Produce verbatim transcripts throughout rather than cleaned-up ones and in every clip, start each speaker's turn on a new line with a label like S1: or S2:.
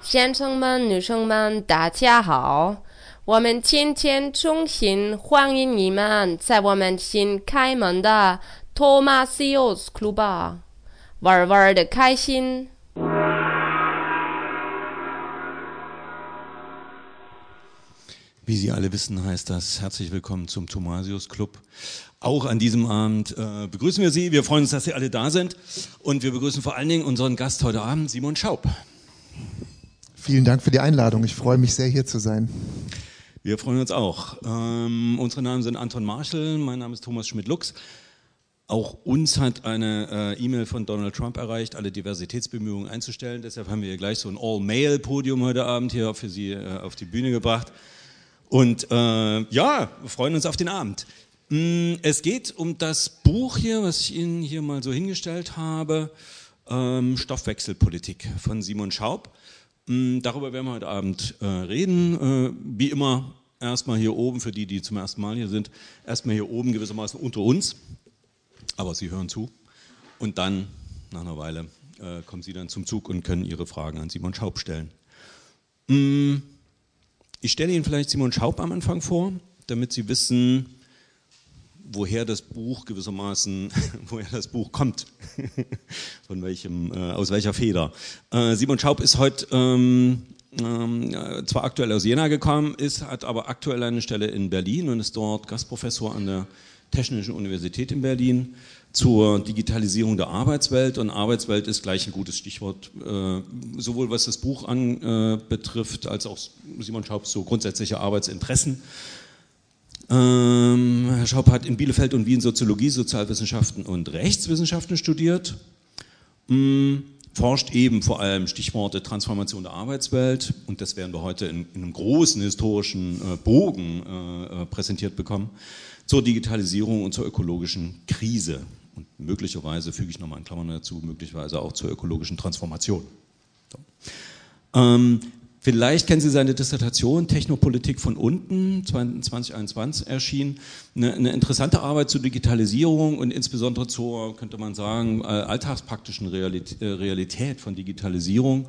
S1: 先生们、女生们，大家好！我们今天衷心欢迎你们在我们新开门的 Thomasius Club 玩玩的开心。
S2: Wie Sie alle wissen, heißt das herzlich willkommen zum Thomasius Club. Auch an diesem Abend äh, begrüßen wir Sie. Wir freuen uns, dass Sie alle da sind. Und wir begrüßen vor allen Dingen unseren Gast heute Abend, Simon Schaub.
S3: Vielen Dank für die Einladung. Ich freue mich sehr, hier zu sein.
S2: Wir freuen uns auch. Ähm, unsere Namen sind Anton Marschall, mein Name ist Thomas Schmidt-Lux. Auch uns hat eine äh, E-Mail von Donald Trump erreicht, alle Diversitätsbemühungen einzustellen. Deshalb haben wir hier gleich so ein All-Male-Podium heute Abend hier für Sie äh, auf die Bühne gebracht. Und äh, ja, wir freuen uns auf den Abend. Es geht um das Buch hier, was ich Ihnen hier mal so hingestellt habe, ähm, Stoffwechselpolitik von Simon Schaub. Darüber werden wir heute Abend äh, reden. Äh, wie immer erstmal hier oben, für die, die zum ersten Mal hier sind, erstmal hier oben gewissermaßen unter uns. Aber Sie hören zu. Und dann, nach einer Weile, äh, kommen Sie dann zum Zug und können Ihre Fragen an Simon Schaub stellen. Mm, ich stelle Ihnen vielleicht Simon Schaub am Anfang vor, damit Sie wissen, woher das Buch gewissermaßen, woher das Buch kommt, von welchem, äh, aus welcher Feder. Äh, Simon Schaub ist heute ähm, ähm, zwar aktuell aus Jena gekommen, ist, hat aber aktuell eine Stelle in Berlin und ist dort Gastprofessor an der Technischen Universität in Berlin zur Digitalisierung der Arbeitswelt. Und Arbeitswelt ist gleich ein gutes Stichwort, äh, sowohl was das Buch anbetrifft, äh, als auch Simon Schaubs so grundsätzliche Arbeitsinteressen. Ähm, Herr Schaub hat in Bielefeld und Wien Soziologie, Sozialwissenschaften und Rechtswissenschaften studiert, ähm, forscht eben vor allem Stichworte Transformation der Arbeitswelt, und das werden wir heute in, in einem großen historischen äh, Bogen äh, präsentiert bekommen, zur Digitalisierung und zur ökologischen Krise und möglicherweise, füge ich nochmal in Klammern dazu, möglicherweise auch zur ökologischen Transformation. So. Ähm, Vielleicht kennen Sie seine Dissertation Technopolitik von unten, zwanzig einundzwanzig erschienen. Eine, eine interessante Arbeit zur Digitalisierung und insbesondere zur, könnte man sagen, alltagspraktischen Realität von Digitalisierung.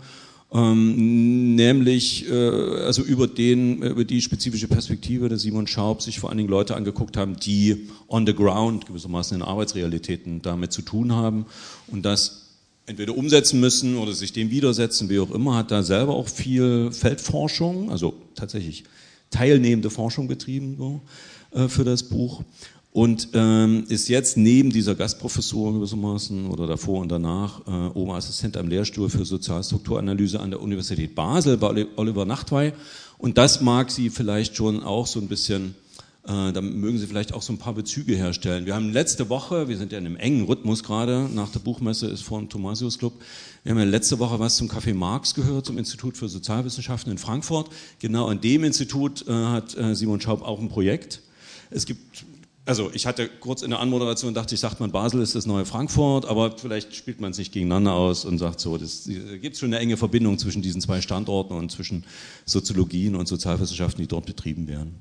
S2: Ähm, nämlich äh, also über, den, über die spezifische Perspektive der Simon Schaub sich vor allen Dingen Leute angeguckt haben, die on the ground gewissermaßen in Arbeitsrealitäten damit zu tun haben und das entweder umsetzen müssen oder sich dem widersetzen, wie auch immer, hat da selber auch viel Feldforschung, also tatsächlich teilnehmende Forschung betrieben so, äh, für das Buch und ähm, ist jetzt neben dieser Gastprofessur gewissermaßen oder davor und danach äh, Oberassistent am Lehrstuhl für Sozialstrukturanalyse an der Universität Basel bei Oliver Nachtwey, und das mag Sie vielleicht schon auch so ein bisschen, Äh, da mögen Sie vielleicht auch so ein paar Bezüge herstellen. Wir haben letzte Woche, wir sind ja in einem engen Rhythmus gerade, nach der Buchmesse ist vor dem Thomasius Club, wir haben ja letzte Woche was zum Café Marx gehört, zum Institut für Sozialwissenschaften in Frankfurt. Genau an dem Institut äh, hat äh, Simon Schaub auch ein Projekt. Es gibt, also ich hatte kurz in der Anmoderation dachte ich, sagt man, Basel ist das neue Frankfurt, aber vielleicht spielt man es nicht gegeneinander aus und sagt so, es gibt schon eine enge Verbindung zwischen diesen zwei Standorten und zwischen Soziologien und Sozialwissenschaften, die dort betrieben werden.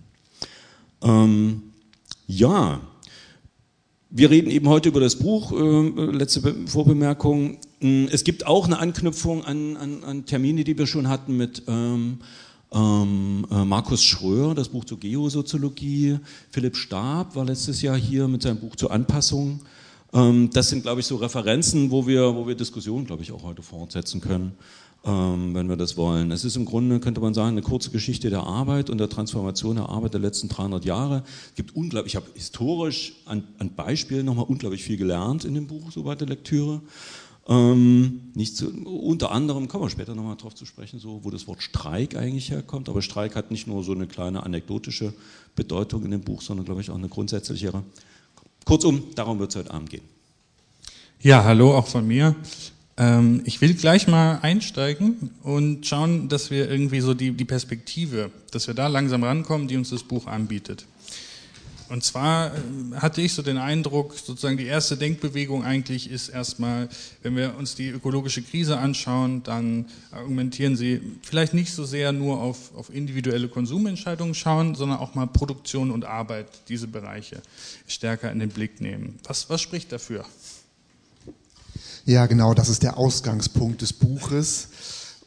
S2: Ähm, ja, wir reden eben heute über das Buch, äh, letzte Be- Vorbemerkung. Es gibt auch eine Anknüpfung an, an, an Termine, die wir schon hatten mit ähm, ähm, äh, Markus Schröer, das Buch zur Geosoziologie. Philipp Stab war letztes Jahr hier mit seinem Buch zur Anpassung. Ähm, das sind, glaube ich, so Referenzen, wo wir, wo wir Diskussionen, glaube ich, auch heute fortsetzen können, wenn wir das wollen. Es ist im Grunde, könnte man sagen, eine kurze Geschichte der Arbeit und der Transformation der Arbeit der letzten dreihundert Jahre. Es gibt unglaublich, ich habe historisch an, an Beispielen nochmal unglaublich viel gelernt in dem Buch, so bei der Lektüre. Ähm, nicht zu, unter anderem, kommen wir später nochmal drauf zu sprechen, so, wo das Wort Streik eigentlich herkommt, aber Streik hat nicht nur so eine kleine anekdotische Bedeutung in dem Buch, sondern, glaube ich, auch eine grundsätzlichere. Kurzum, darum wird es heute Abend gehen.
S4: Ja, hallo auch von mir. Ich will gleich mal einsteigen und schauen, dass wir irgendwie so die, die Perspektive, dass wir da langsam rankommen, die uns das Buch anbietet. Und zwar hatte ich so den Eindruck, sozusagen die erste Denkbewegung eigentlich ist erstmal, wenn wir uns die ökologische Krise anschauen, dann argumentieren sie vielleicht nicht so sehr nur auf, auf individuelle Konsumentscheidungen schauen, sondern auch mal Produktion und Arbeit, diese Bereiche stärker in den Blick nehmen. Was, was spricht dafür?
S3: Ja, genau, das ist der Ausgangspunkt des Buches.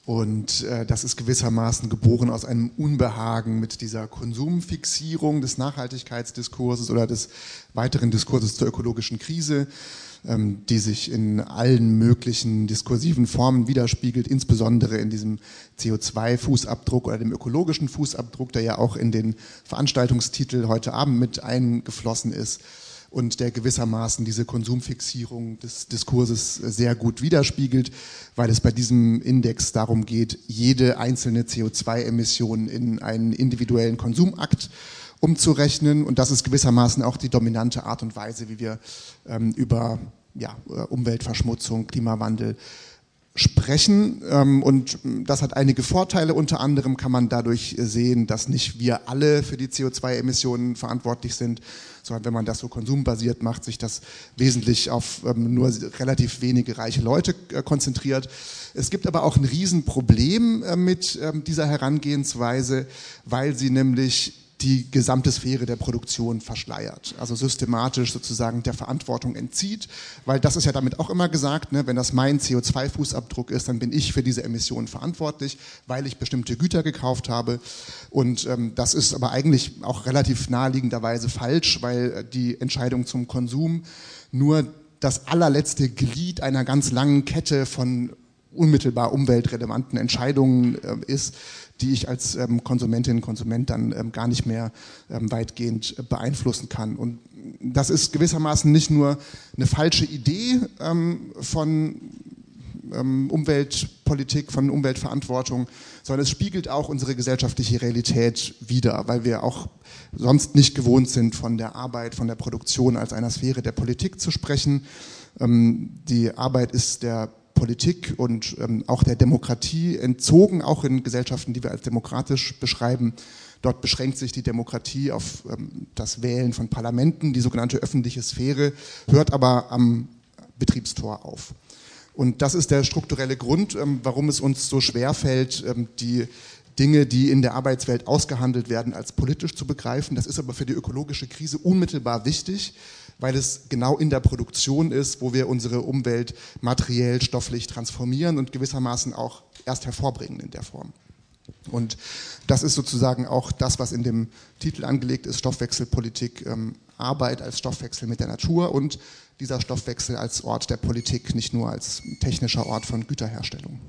S3: Und äh, das ist gewissermaßen geboren aus einem Unbehagen mit dieser Konsumfixierung des Nachhaltigkeitsdiskurses oder des weiteren Diskurses zur ökologischen Krise, ähm, die sich in allen möglichen diskursiven Formen widerspiegelt, insbesondere in diesem C O zwei Fußabdruck oder dem ökologischen Fußabdruck, der ja auch in den Veranstaltungstitel heute Abend mit eingeflossen ist. Und der gewissermaßen diese Konsumfixierung des Diskurses sehr gut widerspiegelt, weil es bei diesem Index darum geht, jede einzelne C O zwei Emission in einen individuellen Konsumakt umzurechnen. Und das ist gewissermaßen auch die dominante Art und Weise, wie wir ähm, über ja, Umweltverschmutzung, Klimawandel sprechen. Und das hat einige Vorteile. Unter anderem kann man dadurch sehen, dass nicht wir alle für die C O zwei Emissionen verantwortlich sind, sondern wenn man das so konsumbasiert macht, sich das wesentlich auf nur relativ wenige reiche Leute konzentriert. Es gibt aber auch ein Riesenproblem mit dieser Herangehensweise, weil sie nämlich die gesamte Sphäre der Produktion verschleiert, also systematisch sozusagen der Verantwortung entzieht, weil das ist ja damit auch immer gesagt, ne, wenn das mein C O zwei Fußabdruck ist, dann bin ich für diese Emissionen verantwortlich, weil ich bestimmte Güter gekauft habe, und ähm, das ist aber eigentlich auch relativ naheliegenderweise falsch, weil die Entscheidung zum Konsum nur das allerletzte Glied einer ganz langen Kette von unmittelbar umweltrelevanten Entscheidungen äh, ist, die ich als ähm, Konsumentin, Konsument dann ähm, gar nicht mehr ähm, weitgehend äh, beeinflussen kann. Und das ist gewissermaßen nicht nur eine falsche Idee ähm, von ähm, Umweltpolitik, von Umweltverantwortung, sondern es spiegelt auch unsere gesellschaftliche Realität wider, weil wir auch sonst nicht gewohnt sind, von der Arbeit, von der Produktion als einer Sphäre der Politik zu sprechen. Ähm, die Arbeit ist der Politik und ähm, auch der Demokratie entzogen, auch in Gesellschaften, die wir als demokratisch beschreiben. Dort beschränkt sich die Demokratie auf ähm, das Wählen von Parlamenten, die sogenannte öffentliche Sphäre, hört aber am Betriebstor auf. Und das ist der strukturelle Grund, ähm, warum es uns so schwerfällt, ähm, die Dinge, die in der Arbeitswelt ausgehandelt werden, als politisch zu begreifen. Das ist aber für die ökologische Krise unmittelbar wichtig, weil es genau in der Produktion ist, wo wir unsere Umwelt materiell, stofflich transformieren und gewissermaßen auch erst hervorbringen in der Form. Und das ist sozusagen auch das, was in dem Titel angelegt ist, Stoffwechselpolitik, ähm, Arbeit als Stoffwechsel mit der Natur und dieser Stoffwechsel als Ort der Politik, nicht nur als technischer Ort von Güterherstellung.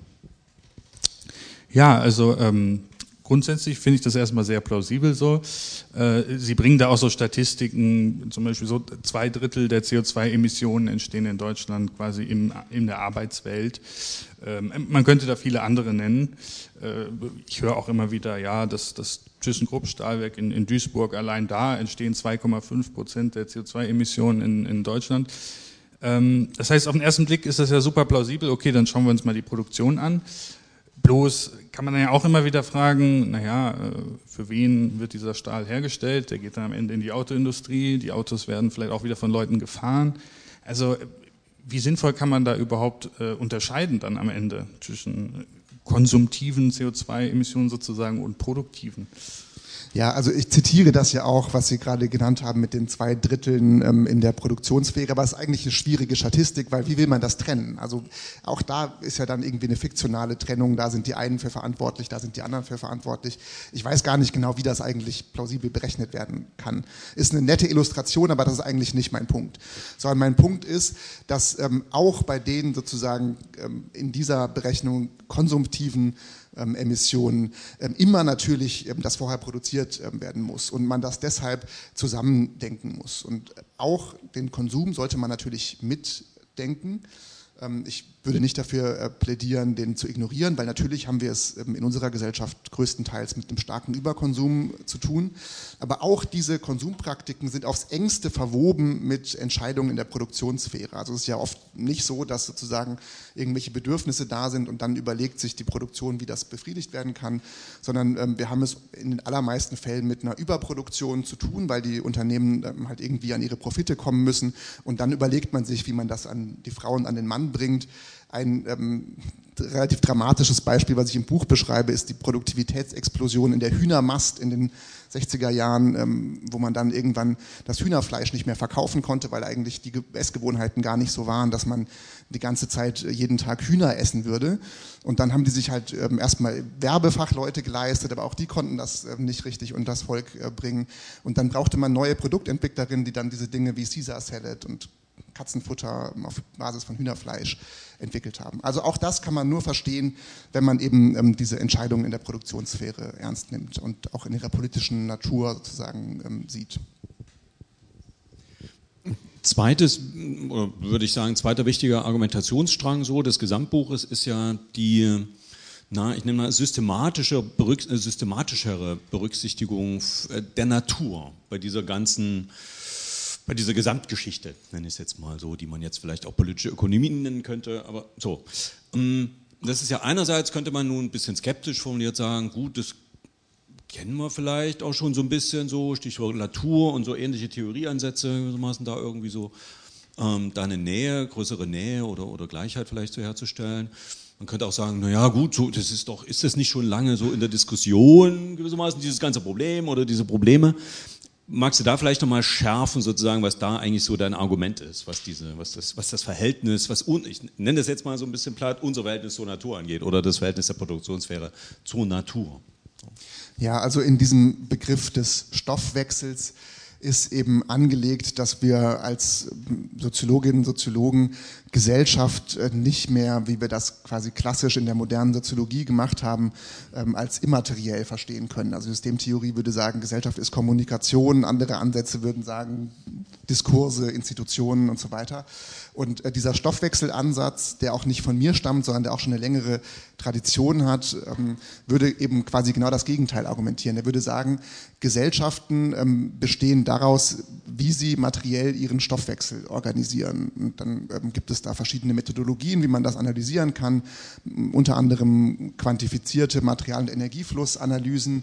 S4: Ja, also ähm, grundsätzlich finde ich das erstmal sehr plausibel so. Äh, Sie bringen da auch so Statistiken, zum Beispiel so zwei Drittel der C O zwei Emissionen entstehen in Deutschland quasi im, in der Arbeitswelt. Ähm, man könnte da viele andere nennen. Äh, ich höre auch immer wieder, ja, dass das ThyssenKrupp Stahlwerk in, in Duisburg, allein da entstehen zwei Komma fünf Prozent der C O zwei Emissionen in, in Deutschland. Ähm, das heißt, auf den ersten Blick ist das ja super plausibel. Okay, dann schauen wir uns mal die Produktion an. Bloß kann man dann ja auch immer wieder fragen, naja, für wen wird dieser Stahl hergestellt? Der geht dann am Ende in die Autoindustrie, die Autos werden vielleicht auch wieder von Leuten gefahren. Also wie sinnvoll kann man da überhaupt äh, unterscheiden dann am Ende zwischen konsumtiven C O zwei Emissionen sozusagen und produktiven?
S3: Ja, also ich zitiere das ja auch, was Sie gerade genannt haben mit den zwei Dritteln ähm, in der Produktionssphäre, aber es ist eigentlich eine schwierige Statistik, weil wie will man das trennen? Also auch da ist ja dann irgendwie eine fiktionale Trennung, da sind die einen für verantwortlich, da sind die anderen für verantwortlich. Ich weiß gar nicht genau, wie das eigentlich plausibel berechnet werden kann. Ist eine nette Illustration, aber das ist eigentlich nicht mein Punkt. Sondern mein Punkt ist, dass ähm, auch bei den sozusagen ähm, in dieser Berechnung konsumtiven Ähm, Emissionen ähm, immer natürlich ähm, das vorher produziert ähm, werden muss und man das deshalb zusammendenken muss. Und auch den Konsum sollte man natürlich mitdenken. Ähm, ich würde nicht dafür äh, plädieren, den zu ignorieren, weil natürlich haben wir es ähm, in unserer Gesellschaft größtenteils mit einem starken Überkonsum zu tun. Aber auch diese Konsumpraktiken sind aufs engste verwoben mit Entscheidungen in der Produktionssphäre. Also es ist ja oft nicht so, dass sozusagen irgendwelche Bedürfnisse da sind und dann überlegt sich die Produktion, wie das befriedigt werden kann, sondern ähm, wir haben es in den allermeisten Fällen mit einer Überproduktion zu tun, weil die Unternehmen ähm, halt irgendwie an ihre Profite kommen müssen und dann überlegt man sich, wie man das an die Frauen, an den Mann bringt. Ein ähm, relativ dramatisches Beispiel, was ich im Buch beschreibe, ist die Produktivitätsexplosion in der Hühnermast in den sechziger Jahren, ähm, wo man dann irgendwann das Hühnerfleisch nicht mehr verkaufen konnte, weil eigentlich die Essgewohnheiten gar nicht so waren, dass man die ganze Zeit jeden Tag Hühner essen würde. Und dann haben die sich halt ähm, erstmal Werbefachleute geleistet, aber auch die konnten das ähm, nicht richtig unter das Volk äh, bringen. Und dann brauchte man neue Produktentwicklerinnen, die dann diese Dinge wie Caesar Salad und Katzenfutter auf Basis von Hühnerfleisch entwickelt haben. Also auch das kann man nur verstehen, wenn man eben ähm, diese Entscheidungen in der Produktionssphäre ernst nimmt und auch in ihrer politischen Natur sozusagen ähm, sieht.
S2: Zweites, würde ich sagen, zweiter wichtiger Argumentationsstrang so des Gesamtbuches ist ja die, na, ich nenne mal systematische, berück, systematischere Berücksichtigung der Natur bei dieser ganzen bei dieser Gesamtgeschichte, nenne ich es jetzt mal so, die man jetzt vielleicht auch politische Ökonomie nennen könnte, aber so. Das ist ja einerseits, könnte man nun ein bisschen skeptisch formuliert sagen, gut, das kennen wir vielleicht auch schon so ein bisschen so, Stichwort Natur und so ähnliche Theorieansätze, gewissermaßen da irgendwie so, ähm, da eine Nähe, größere Nähe oder, oder Gleichheit vielleicht so herzustellen. Man könnte auch sagen, naja gut, so, das ist doch, ist das nicht schon lange so in der Diskussion gewissermaßen, dieses ganze Problem oder diese Probleme? Magst du da vielleicht nochmal schärfen, sozusagen, was da eigentlich so dein Argument ist, was diese, was das, was das Verhältnis, was un, ich nenne das jetzt mal so ein bisschen platt, unser Verhältnis zur Natur angeht oder das Verhältnis der Produktionssphäre zur Natur?
S3: Ja, also in diesem Begriff des Stoffwechsels ist eben angelegt, dass wir als Soziologinnen und Soziologen Gesellschaft nicht mehr, wie wir das quasi klassisch in der modernen Soziologie gemacht haben, als immateriell verstehen können. Also Systemtheorie würde sagen, Gesellschaft ist Kommunikation, andere Ansätze würden sagen, Diskurse, Institutionen und so weiter. Und dieser Stoffwechselansatz, der auch nicht von mir stammt, sondern der auch schon eine längere Tradition hat, würde eben quasi genau das Gegenteil argumentieren. Er würde sagen, Gesellschaften bestehen daraus, wie sie materiell ihren Stoffwechsel organisieren. Und dann gibt es da verschiedene Methodologien, wie man das analysieren kann, unter anderem quantifizierte Material- und Energieflussanalysen,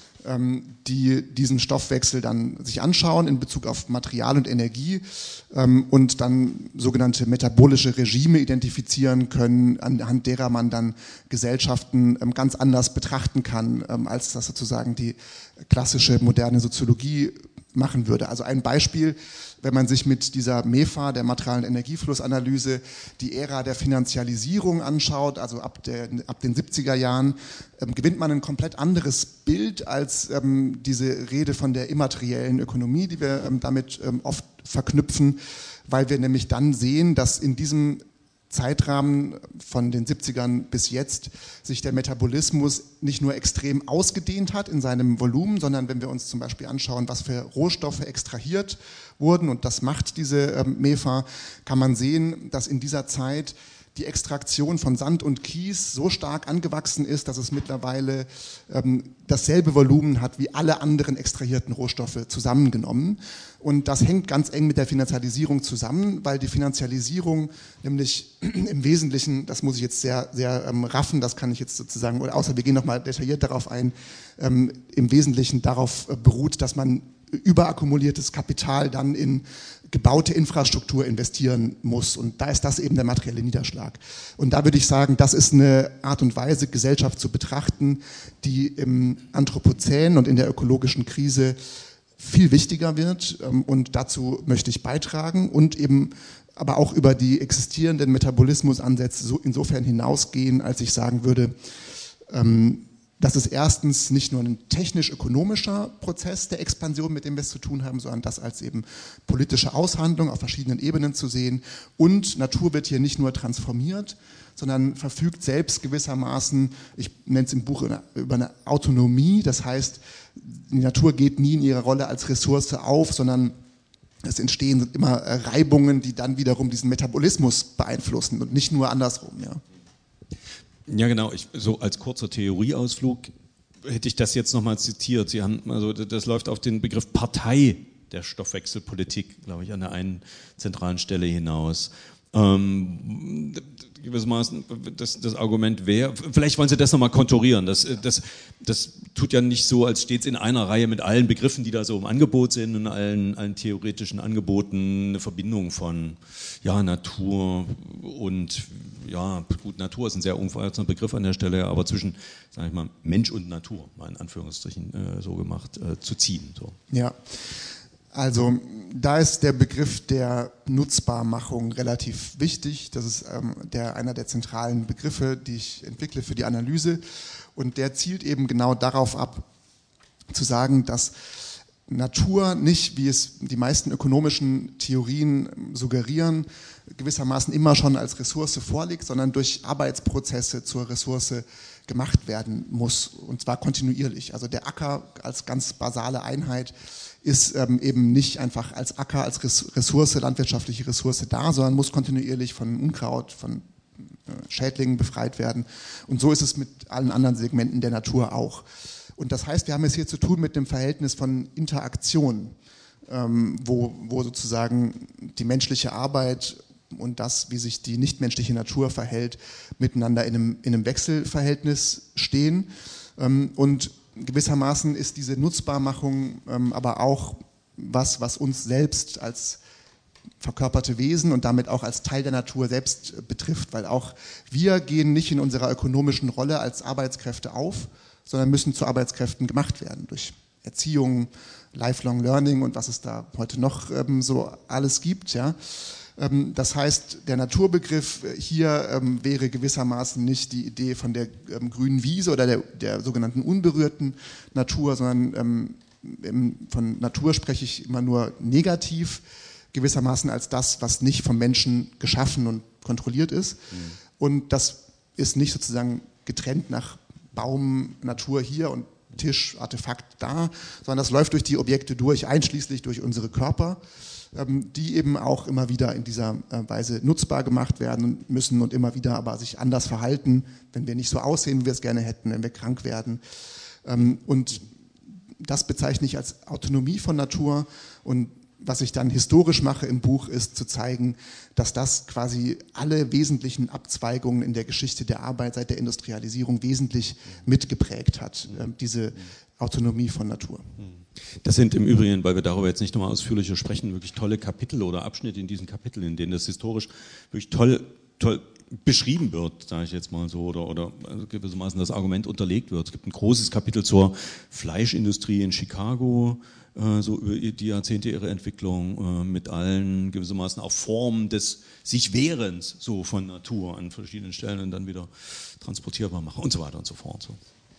S3: die diesen Stoffwechsel dann sich anschauen in Bezug auf Material und Energie und dann sogenannte metabolische Regime identifizieren können, anhand derer man dann Gesellschaften ganz anders betrachten kann, als das sozusagen die klassische moderne Soziologie machen würde. Also ein Beispiel, wenn man sich mit dieser M E F A, der Material- und Energieflussanalyse, die Ära der Finanzialisierung anschaut, also ab, der, ab den siebziger Jahren, ähm, gewinnt man ein komplett anderes Bild als ähm, diese Rede von der immateriellen Ökonomie, die wir ähm, damit ähm, oft verknüpfen, weil wir nämlich dann sehen, dass in diesem Zeitrahmen von den siebzigern bis jetzt sich der Metabolismus nicht nur extrem ausgedehnt hat in seinem Volumen, sondern wenn wir uns zum Beispiel anschauen, was für Rohstoffe extrahiert wurden, und das macht diese ähm, M E F A, kann man sehen, dass in dieser Zeit die Extraktion von Sand und Kies so stark angewachsen ist, dass es mittlerweile ähm, dasselbe Volumen hat wie alle anderen extrahierten Rohstoffe zusammengenommen. Und das hängt ganz eng mit der Finanzialisierung zusammen, weil die Finanzialisierung nämlich im Wesentlichen, das muss ich jetzt sehr, sehr ähm, raffen, das kann ich jetzt sozusagen, oder außer wir gehen nochmal detailliert darauf ein, ähm, im Wesentlichen darauf äh, beruht, dass man überakkumuliertes Kapital dann in gebaute Infrastruktur investieren muss. Und da ist das eben der materielle Niederschlag. Und da würde ich sagen, das ist eine Art und Weise, Gesellschaft zu betrachten, die im Anthropozän und in der ökologischen Krise viel wichtiger wird. Und dazu möchte ich beitragen und eben aber auch über die existierenden Metabolismusansätze so insofern hinausgehen, als ich sagen würde, das ist erstens nicht nur ein technisch-ökonomischer Prozess der Expansion, mit dem wir es zu tun haben, sondern das als eben politische Aushandlung auf verschiedenen Ebenen zu sehen. Und Natur wird hier nicht nur transformiert, sondern verfügt selbst gewissermaßen, ich nenne es im Buch über eine Autonomie, das heißt, die Natur geht nie in ihrer Rolle als Ressource auf, sondern es entstehen immer Reibungen, die dann wiederum diesen Metabolismus beeinflussen und nicht nur andersrum, ja.
S2: Ja, genau. Ich, so als kurzer Theorieausflug hätte ich das jetzt nochmal zitiert. Sie haben, also das läuft auf den Begriff Partei der Stoffwechselpolitik, glaube ich, an der einen zentralen Stelle hinaus. Ähm, gewissermaßen das, das Argument wäre, vielleicht wollen Sie das nochmal konturieren. Das, das, das tut ja nicht so, als steht es in einer Reihe mit allen Begriffen, die da so im Angebot sind und allen, allen theoretischen Angeboten, eine Verbindung von ja, Natur und ja, gut, Natur ist ein sehr umfassender Begriff an der Stelle, aber zwischen, sag ich mal, Mensch und Natur, mal in Anführungsstrichen äh, so gemacht, äh, zu ziehen. So.
S3: Ja, also da ist der Begriff der Nutzbarmachung relativ wichtig. Das ist ähm, der, einer der zentralen Begriffe, die ich entwickle für die Analyse. Und der zielt eben genau darauf ab, zu sagen, dass Natur nicht, wie es die meisten ökonomischen Theorien suggerieren, gewissermaßen immer schon als Ressource vorliegt, sondern durch Arbeitsprozesse zur Ressource gemacht werden muss, und zwar kontinuierlich. Also der Acker als ganz basale Einheit ist ähm, eben nicht einfach als Acker, als Ressource, landwirtschaftliche Ressource da, sondern muss kontinuierlich von Unkraut, von äh, Schädlingen befreit werden. Und so ist es mit allen anderen Segmenten der Natur auch. Und das heißt, wir haben es hier zu tun mit dem Verhältnis von Interaktion, ähm, wo, wo sozusagen die menschliche Arbeit und das, wie sich die nichtmenschliche Natur verhält, miteinander in einem, in einem Wechselverhältnis stehen. Ähm, und gewissermaßen ist diese Nutzbarmachung ähm, aber auch was, was uns selbst als verkörperte Wesen und damit auch als Teil der Natur selbst äh, betrifft, weil auch wir gehen nicht in unserer ökonomischen Rolle als Arbeitskräfte auf, sondern müssen zu Arbeitskräften gemacht werden durch Erziehung, Lifelong Learning und was es da heute noch ähm, so alles gibt. Ja. Ähm, das heißt, der Naturbegriff hier ähm, wäre gewissermaßen nicht die Idee von der ähm, grünen Wiese oder der, der sogenannten unberührten Natur, sondern ähm, im, von Natur spreche ich immer nur negativ, gewissermaßen als das, was nicht vom Menschen geschaffen und kontrolliert ist. Mhm. Und das ist nicht sozusagen getrennt nach Baum, Natur hier und Tisch, Artefakt da, sondern das läuft durch die Objekte durch, einschließlich durch unsere Körper, ähm, die eben auch immer wieder in dieser äh, Weise nutzbar gemacht werden müssen und immer wieder aber sich anders verhalten, wenn wir nicht so aussehen, wie wir es gerne hätten, wenn wir krank werden. Ähm, und das bezeichne ich als Autonomie von Natur, und was ich dann historisch mache im Buch, ist zu zeigen, dass das quasi alle wesentlichen Abzweigungen in der Geschichte der Arbeit seit der Industrialisierung wesentlich mitgeprägt hat, äh, diese Autonomie von Natur.
S2: Das sind im Übrigen, weil wir darüber jetzt nicht nochmal ausführlicher sprechen, wirklich tolle Kapitel oder Abschnitte in diesen Kapiteln, in denen das historisch wirklich toll, toll beschrieben wird, sage ich jetzt mal so, oder, oder gewissermaßen das Argument unterlegt wird. Es gibt ein großes Kapitel zur Fleischindustrie in Chicago, so über die Jahrzehnte ihrer Entwicklung, mit allen gewissermaßen auch Formen des sich Wehrens so von Natur an verschiedenen Stellen und dann wieder transportierbar machen und so weiter und so fort. So.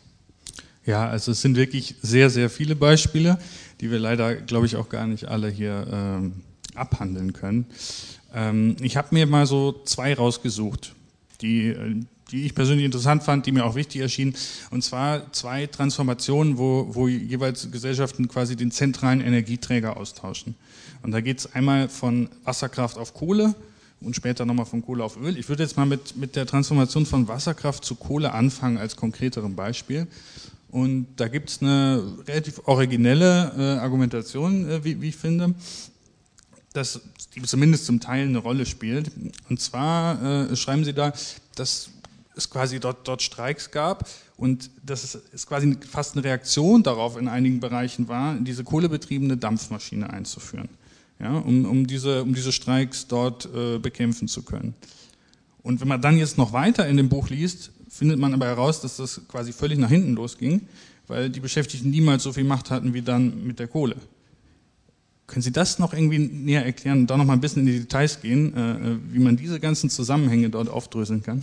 S4: Ja, also es sind wirklich sehr, sehr viele Beispiele, die wir leider, glaube ich, auch gar nicht alle hier ähm, abhandeln können. Ähm, ich habe mir mal so zwei rausgesucht, die die ich persönlich interessant fand, die mir auch wichtig erschienen, und zwar zwei Transformationen, wo, wo jeweils Gesellschaften quasi den zentralen Energieträger austauschen. Und da geht es einmal von Wasserkraft auf Kohle und später nochmal von Kohle auf Öl. Ich würde jetzt mal mit, mit der Transformation von Wasserkraft zu Kohle anfangen als konkreterem Beispiel. Und da gibt es eine relativ originelle äh, Argumentation, äh, wie, wie ich finde, dass die zumindest zum Teil eine Rolle spielt. Und zwar äh, schreiben sie da, dass es quasi dort, dort Streiks gab und dass es, es quasi fast eine Reaktion darauf in einigen Bereichen war, diese kohlebetriebene Dampfmaschine einzuführen, ja, um, um, diese, um diese Streiks dort äh, bekämpfen zu können. Und wenn man dann jetzt noch weiter in dem Buch liest, findet man aber heraus, dass das quasi völlig nach hinten losging, weil die Beschäftigten niemals so viel Macht hatten wie dann mit der Kohle. Können Sie das noch irgendwie näher erklären und da noch mal ein bisschen in die Details gehen, äh, wie man diese ganzen Zusammenhänge dort aufdröseln kann?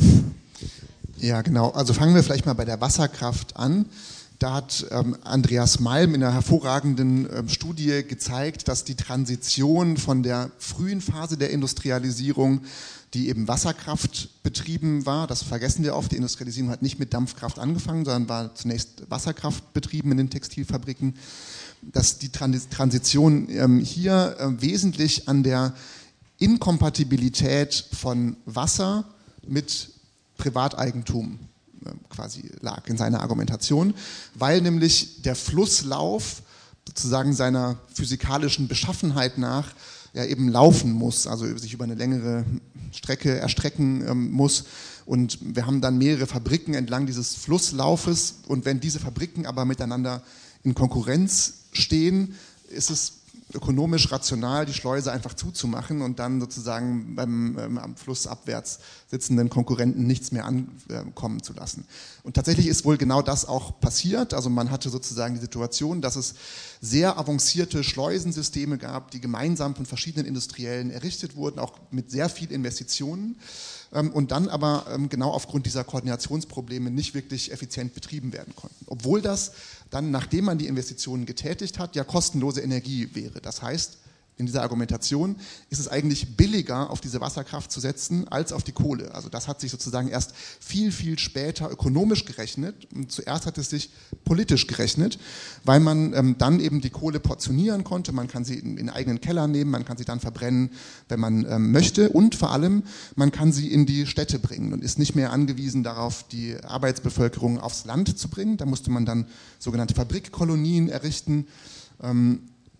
S3: Ja, genau. Also fangen wir vielleicht mal bei der Wasserkraft an. Da hat ähm, Andreas Malm in einer hervorragenden ähm, Studie gezeigt, dass die Transition von der frühen Phase der Industrialisierung, die eben Wasserkraft betrieben war, das vergessen wir oft, die Industrialisierung hat nicht mit Dampfkraft angefangen, sondern war zunächst Wasserkraft betrieben in den Textilfabriken, dass die Transition ähm, hier äh, wesentlich an der Inkompatibilität von Wasser mit Privateigentum äh, quasi lag in seiner Argumentation, weil nämlich der Flusslauf sozusagen seiner physikalischen Beschaffenheit nach ja eben laufen muss, also sich über eine längere Strecke erstrecken ähm, muss. Und wir haben dann mehrere Fabriken entlang dieses Flusslaufes, und wenn diese Fabriken aber miteinander in Konkurrenz stehen, ist es ökonomisch rational, die Schleuse einfach zuzumachen und dann sozusagen beim ähm, am Fluss abwärts sitzenden Konkurrenten nichts mehr ankommen äh, zu lassen. Und tatsächlich ist wohl genau das auch passiert. Also man hatte sozusagen die Situation, dass es sehr avancierte Schleusensysteme gab, die gemeinsam von verschiedenen Industriellen errichtet wurden, auch mit sehr viel Investitionen. Und dann aber genau aufgrund dieser Koordinationsprobleme nicht wirklich effizient betrieben werden konnten. Obwohl das dann, nachdem man die Investitionen getätigt hat, ja kostenlose Energie wäre. Das heißt, in dieser Argumentation ist es eigentlich billiger, auf diese Wasserkraft zu setzen, als auf die Kohle. Also das hat sich sozusagen erst viel, viel später ökonomisch gerechnet. Und zuerst hat es sich politisch gerechnet, weil man ähm, dann eben die Kohle portionieren konnte. Man kann sie in, in eigenen Keller nehmen, man kann sie dann verbrennen, wenn man ähm, möchte. Und vor allem, man kann sie in die Städte bringen und ist nicht mehr angewiesen darauf, die Arbeitsbevölkerung aufs Land zu bringen. Da musste man dann sogenannte Fabrikkolonien errichten. Ähm,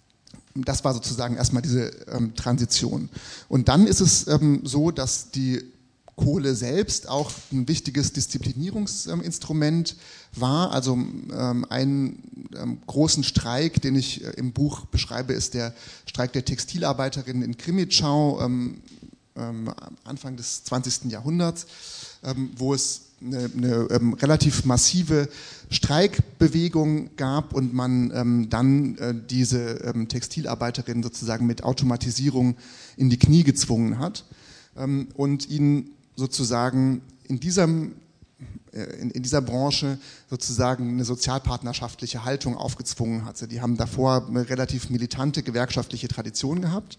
S3: Das war sozusagen erstmal diese ähm, Transition. Und dann ist es ähm, so, dass die Kohle selbst auch ein wichtiges Disziplinierungsinstrument ähm, war. Also ähm, einen ähm, großen Streik, den ich äh, im Buch beschreibe, ist der Streik der Textilarbeiterinnen in Krimitschau ähm, ähm, Anfang des zwanzigsten Jahrhunderts, ähm, wo es eine, eine ähm, relativ massive Streikbewegung gab und man ähm, dann äh, diese ähm, Textilarbeiterinnen sozusagen mit Automatisierung in die Knie gezwungen hat ähm, und ihnen sozusagen in diesem äh, in, in dieser Branche sozusagen eine sozialpartnerschaftliche Haltung aufgezwungen hatte. Die haben davor eine relativ militante gewerkschaftliche Tradition gehabt.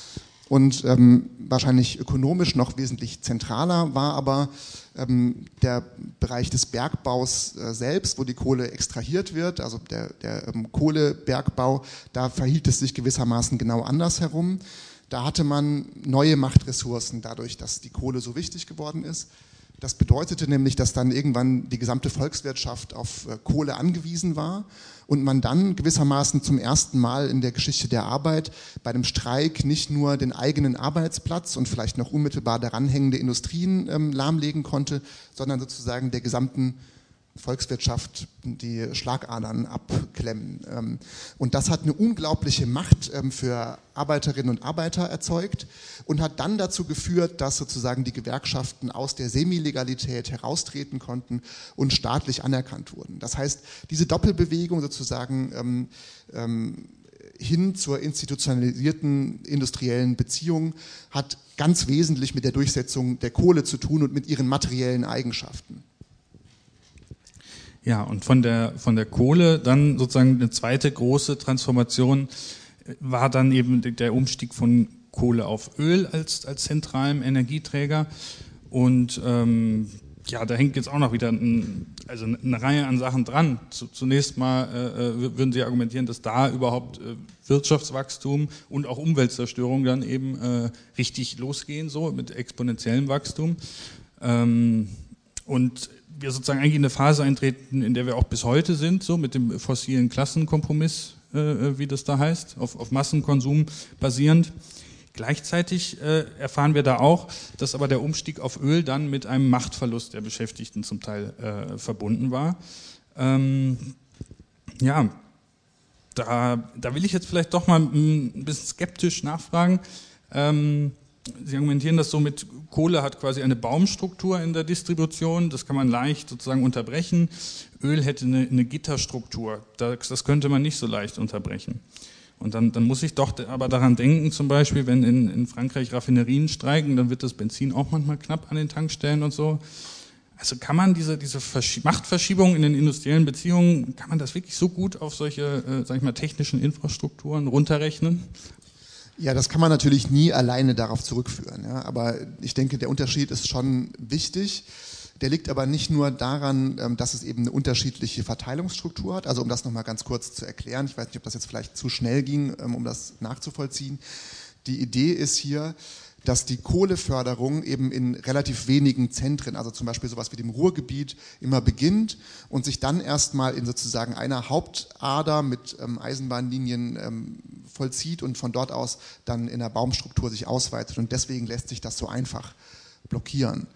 S3: Und ähm, wahrscheinlich ökonomisch noch wesentlich zentraler war aber ähm, der Bereich des Bergbaus äh, selbst, wo die Kohle extrahiert wird, also der, der ähm, Kohlebergbau, da verhielt es sich gewissermaßen genau andersherum. Da hatte man neue Machtressourcen dadurch, dass die Kohle so wichtig geworden ist. Das bedeutete nämlich, dass dann irgendwann die gesamte Volkswirtschaft auf äh, Kohle angewiesen war und man dann gewissermaßen zum ersten Mal in der Geschichte der Arbeit bei einem Streik nicht nur den eigenen Arbeitsplatz und vielleicht noch unmittelbar daran hängende Industrien ähm, lahmlegen konnte, sondern sozusagen der gesamten Volkswirtschaft die Schlagadern abklemmen. Und das hat eine unglaubliche Macht für Arbeiterinnen und Arbeiter erzeugt und hat dann dazu geführt, dass sozusagen die Gewerkschaften aus der Semilegalität heraustreten konnten und staatlich anerkannt wurden. Das heißt, diese Doppelbewegung sozusagen ähm, ähm, hin zur institutionalisierten industriellen Beziehung hat ganz wesentlich mit der Durchsetzung der Kohle zu tun und mit ihren materiellen Eigenschaften.
S4: Ja, und von der, von der Kohle dann sozusagen eine zweite große Transformation war dann eben der Umstieg von Kohle auf Öl als, als zentralem Energieträger. Und ähm, ja, da hängt jetzt auch noch wieder ein, also eine Reihe an Sachen dran. Zunächst mal äh, würden Sie argumentieren, dass da überhaupt äh, Wirtschaftswachstum und auch Umweltzerstörung dann eben äh, richtig losgehen, so mit exponentiellem Wachstum. Ähm, und wir sozusagen eigentlich in eine Phase eintreten, in der wir auch bis heute sind, so mit dem fossilen Klassenkompromiss, äh, wie das da heißt, auf, auf Massenkonsum basierend. Gleichzeitig äh, erfahren wir da auch, dass aber der Umstieg auf Öl dann mit einem Machtverlust der Beschäftigten zum Teil äh, verbunden war. Ähm, ja, da, da will ich jetzt vielleicht doch mal ein bisschen skeptisch nachfragen. Ähm, Sie argumentieren das so mit, Kohle hat quasi eine Baumstruktur in der Distribution, das kann man leicht sozusagen unterbrechen. Öl hätte eine, eine Gitterstruktur, das, das könnte man nicht so leicht unterbrechen. Und dann, dann muss ich doch aber daran denken, zum Beispiel, wenn in, in Frankreich Raffinerien streiken, dann wird das Benzin auch manchmal knapp an den Tankstellen und so. Also kann man diese, diese Machtverschiebung in den industriellen Beziehungen, kann man das wirklich so gut auf solche, äh, sag ich mal, technischen Infrastrukturen runterrechnen?
S3: Ja, das kann man natürlich nie alleine darauf zurückführen. Ja. Aber ich denke, der Unterschied ist schon wichtig. Der liegt aber nicht nur daran, dass es eben eine unterschiedliche Verteilungsstruktur hat. Also um das nochmal ganz kurz zu erklären, ich weiß nicht, ob das jetzt vielleicht zu schnell ging, um das nachzuvollziehen. Die Idee ist hier, dass die Kohleförderung eben in relativ wenigen Zentren, also zum Beispiel sowas wie dem Ruhrgebiet, immer beginnt und sich dann erstmal in sozusagen einer Hauptader mit ähm, Eisenbahnlinien ähm, vollzieht und von dort aus dann in der Baumstruktur sich ausweitet. Und deswegen lässt sich das so einfach blockieren.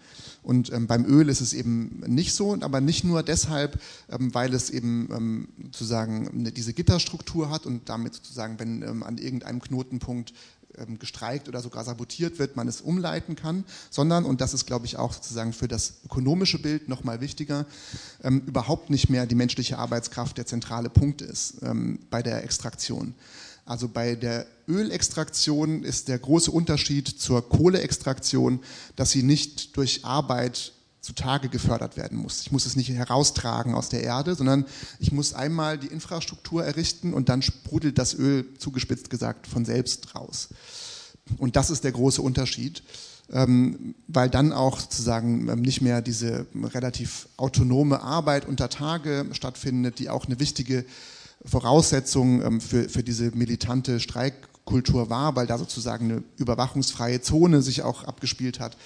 S3: Und ähm, beim Öl ist es eben nicht so, aber nicht nur deshalb, ähm, weil es eben ähm, sozusagen eine, diese Gitterstruktur hat und damit sozusagen, wenn ähm, an irgendeinem Knotenpunkt ähm, gestreikt oder sogar sabotiert wird, man es umleiten kann, sondern, und das ist, glaube ich, auch sozusagen für das ökonomische Bild nochmal wichtiger, ähm, überhaupt nicht mehr die menschliche Arbeitskraft der zentrale Punkt ist ähm, bei der Extraktion. Also bei der Ölextraktion ist der große Unterschied zur Kohleextraktion, dass sie nicht durch Arbeit zutage gefördert werden muss. Ich muss es nicht heraustragen aus der Erde, sondern ich muss einmal die Infrastruktur errichten und dann sprudelt das Öl, zugespitzt gesagt, von selbst raus. Und das ist der große Unterschied, weil dann auch sozusagen nicht mehr diese relativ autonome Arbeit unter Tage stattfindet, die auch eine wichtige Voraussetzung für, für diese militante Streikkultur war, weil da sozusagen eine überwachungsfreie Zone sich auch abgespielt hat.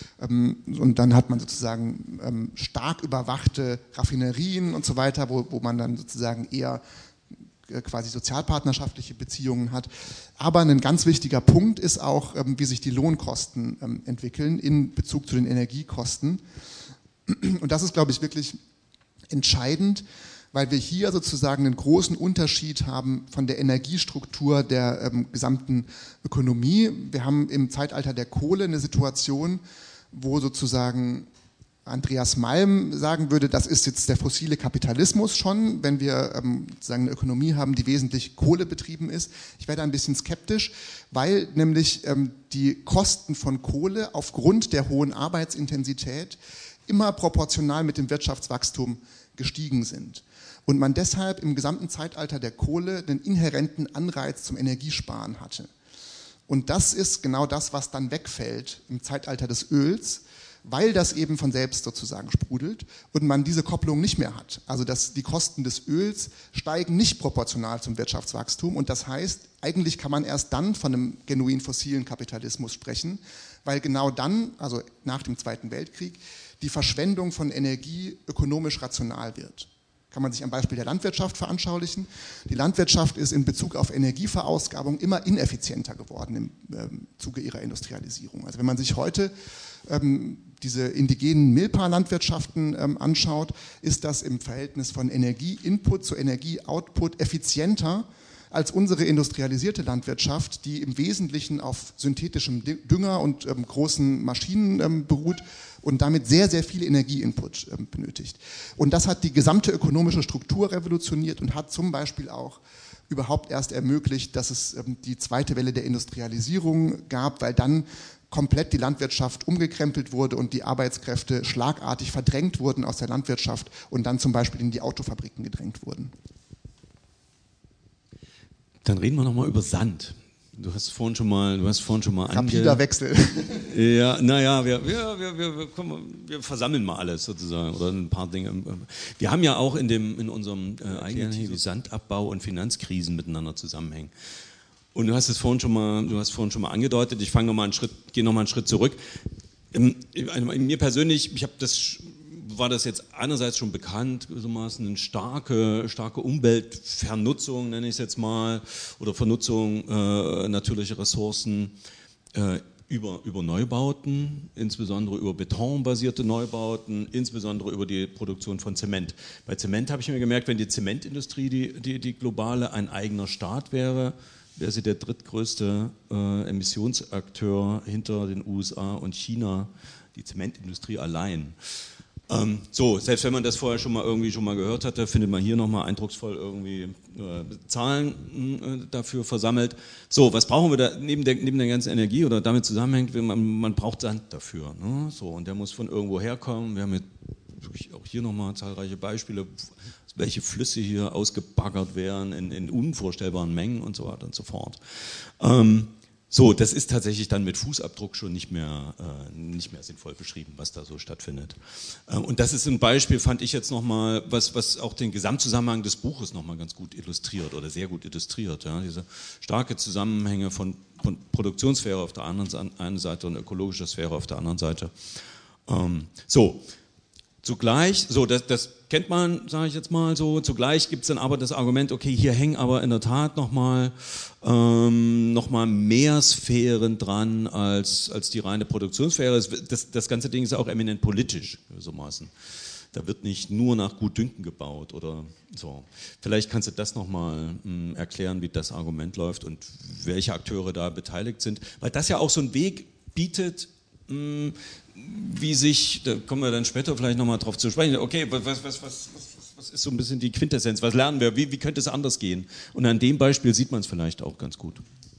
S3: Und dann hat man sozusagen stark überwachte Raffinerien und so weiter, wo, wo man dann sozusagen eher quasi sozialpartnerschaftliche Beziehungen hat. Aber ein ganz wichtiger Punkt ist auch, wie sich die Lohnkosten entwickeln in Bezug zu den Energiekosten. Und das ist, glaube ich, wirklich entscheidend, weil wir hier sozusagen einen großen Unterschied haben von der Energiestruktur der ähm, gesamten Ökonomie. Wir haben im Zeitalter der Kohle eine Situation, wo sozusagen Andreas Malm sagen würde, das ist jetzt der fossile Kapitalismus schon, wenn wir ähm, sozusagen eine Ökonomie haben, die wesentlich kohlebetrieben ist. Ich werde ein bisschen skeptisch, weil nämlich ähm, die Kosten von Kohle aufgrund der hohen Arbeitsintensität immer proportional mit dem Wirtschaftswachstum gestiegen sind. Und man deshalb im gesamten Zeitalter der Kohle einen inhärenten Anreiz zum Energiesparen hatte. Und das ist genau das, was dann wegfällt im Zeitalter des Öls, weil das eben von selbst sozusagen sprudelt und man diese Kopplung nicht mehr hat. Also dass die Kosten des Öls steigen nicht proportional zum Wirtschaftswachstum und das heißt, eigentlich kann man erst dann von einem genuin fossilen Kapitalismus sprechen, weil genau dann, also nach dem Zweiten Weltkrieg, die Verschwendung von Energie ökonomisch rational wird. Kann man sich am Beispiel der Landwirtschaft veranschaulichen. Die Landwirtschaft ist in Bezug auf Energieverausgabung immer ineffizienter geworden im ähm, Zuge ihrer Industrialisierung. Also wenn man sich heute ähm, diese indigenen Milpa-Landwirtschaften ähm, anschaut, ist das im Verhältnis von Energie-Input zu Energie-Output effizienter als unsere industrialisierte Landwirtschaft, die im Wesentlichen auf synthetischem Dünger und ähm, großen Maschinen ähm, beruht und damit sehr, sehr viel Energieinput ähm, benötigt. Und das hat die gesamte ökonomische Struktur revolutioniert und hat zum Beispiel auch überhaupt erst ermöglicht, dass es ähm, die zweite Welle der Industrialisierung gab, weil dann komplett die Landwirtschaft umgekrempelt wurde und die Arbeitskräfte schlagartig verdrängt wurden aus der Landwirtschaft und dann zum Beispiel in die Autofabriken gedrängt wurden.
S2: Dann reden wir nochmal über Sand. Du hast vorhin schon mal, du hast vorhin schon mal
S3: Rapider
S2: ange...
S3: Wechsel.
S2: Ja, naja, wir, wir, wir, wir, wir, komm, wir versammeln mal alles sozusagen oder ein paar Dinge. Wir haben ja auch in, dem, in unserem äh, eigenen wie Sandabbau und Finanzkrisen miteinander zusammenhängen. Und du hast es vorhin schon mal, du hast vorhin schon mal angedeutet. Ich fange noch mal einen Schritt, gehe noch mal einen Schritt zurück. Ähm, mir persönlich, ich habe das war das jetzt einerseits schon bekannt, gewissermaßen eine starke, starke Umweltvernutzung, nenne ich es jetzt mal, oder Vernutzung äh, natürlicher Ressourcen äh, über, über Neubauten, insbesondere über betonbasierte Neubauten, insbesondere über die Produktion von Zement. Bei Zement habe ich mir gemerkt, wenn die Zementindustrie, die, die, die globale, ein eigener Staat wäre, wäre sie der drittgrößte äh, Emissionsakteur hinter den U S A und China, die Zementindustrie allein. Ähm, so, selbst wenn man das vorher schon mal irgendwie schon mal gehört hatte, findet man hier nochmal eindrucksvoll irgendwie äh, Zahlen äh, dafür versammelt. So, was brauchen wir da neben der, neben der ganzen Energie oder damit zusammenhängt, man, man braucht Sand dafür. Ne? So, und der muss von irgendwo herkommen. Wir haben jetzt auch hier nochmal zahlreiche Beispiele, welche Flüsse hier ausgebaggert werden in, in unvorstellbaren Mengen und so weiter und so fort. Ähm, So, das ist tatsächlich dann mit Fußabdruck schon nicht mehr, äh, nicht mehr sinnvoll beschrieben, was da so stattfindet. Äh, und das ist ein Beispiel, fand ich jetzt nochmal, was, was auch den Gesamtzusammenhang des Buches nochmal ganz gut illustriert oder sehr gut illustriert. Ja? Diese starke Zusammenhänge von, von Produktionssphäre auf der anderen einen Seite und ökologischer Sphäre auf der anderen Seite. Ähm, so, zugleich, so, das, das kennt man, sage ich jetzt mal so. Zugleich gibt es dann aber das Argument, okay, hier hängen aber in der Tat nochmal ähm, noch mal mehr Sphären dran als, als die reine Produktionssphäre. Das, das ganze Ding ist ja auch eminent politisch, gewissermaßen. Da wird nicht nur nach Gutdünken gebaut oder so. Vielleicht kannst du das nochmal erklären, wie das Argument läuft und welche Akteure da beteiligt sind. Weil das ja auch so einen Weg bietet, mh, wie sich, da kommen wir dann später vielleicht nochmal drauf zu sprechen, okay, was, was, was, was, was ist so ein bisschen die Quintessenz, was lernen wir, wie, wie könnte es anders gehen? Und an dem Beispiel sieht man es vielleicht auch ganz gut.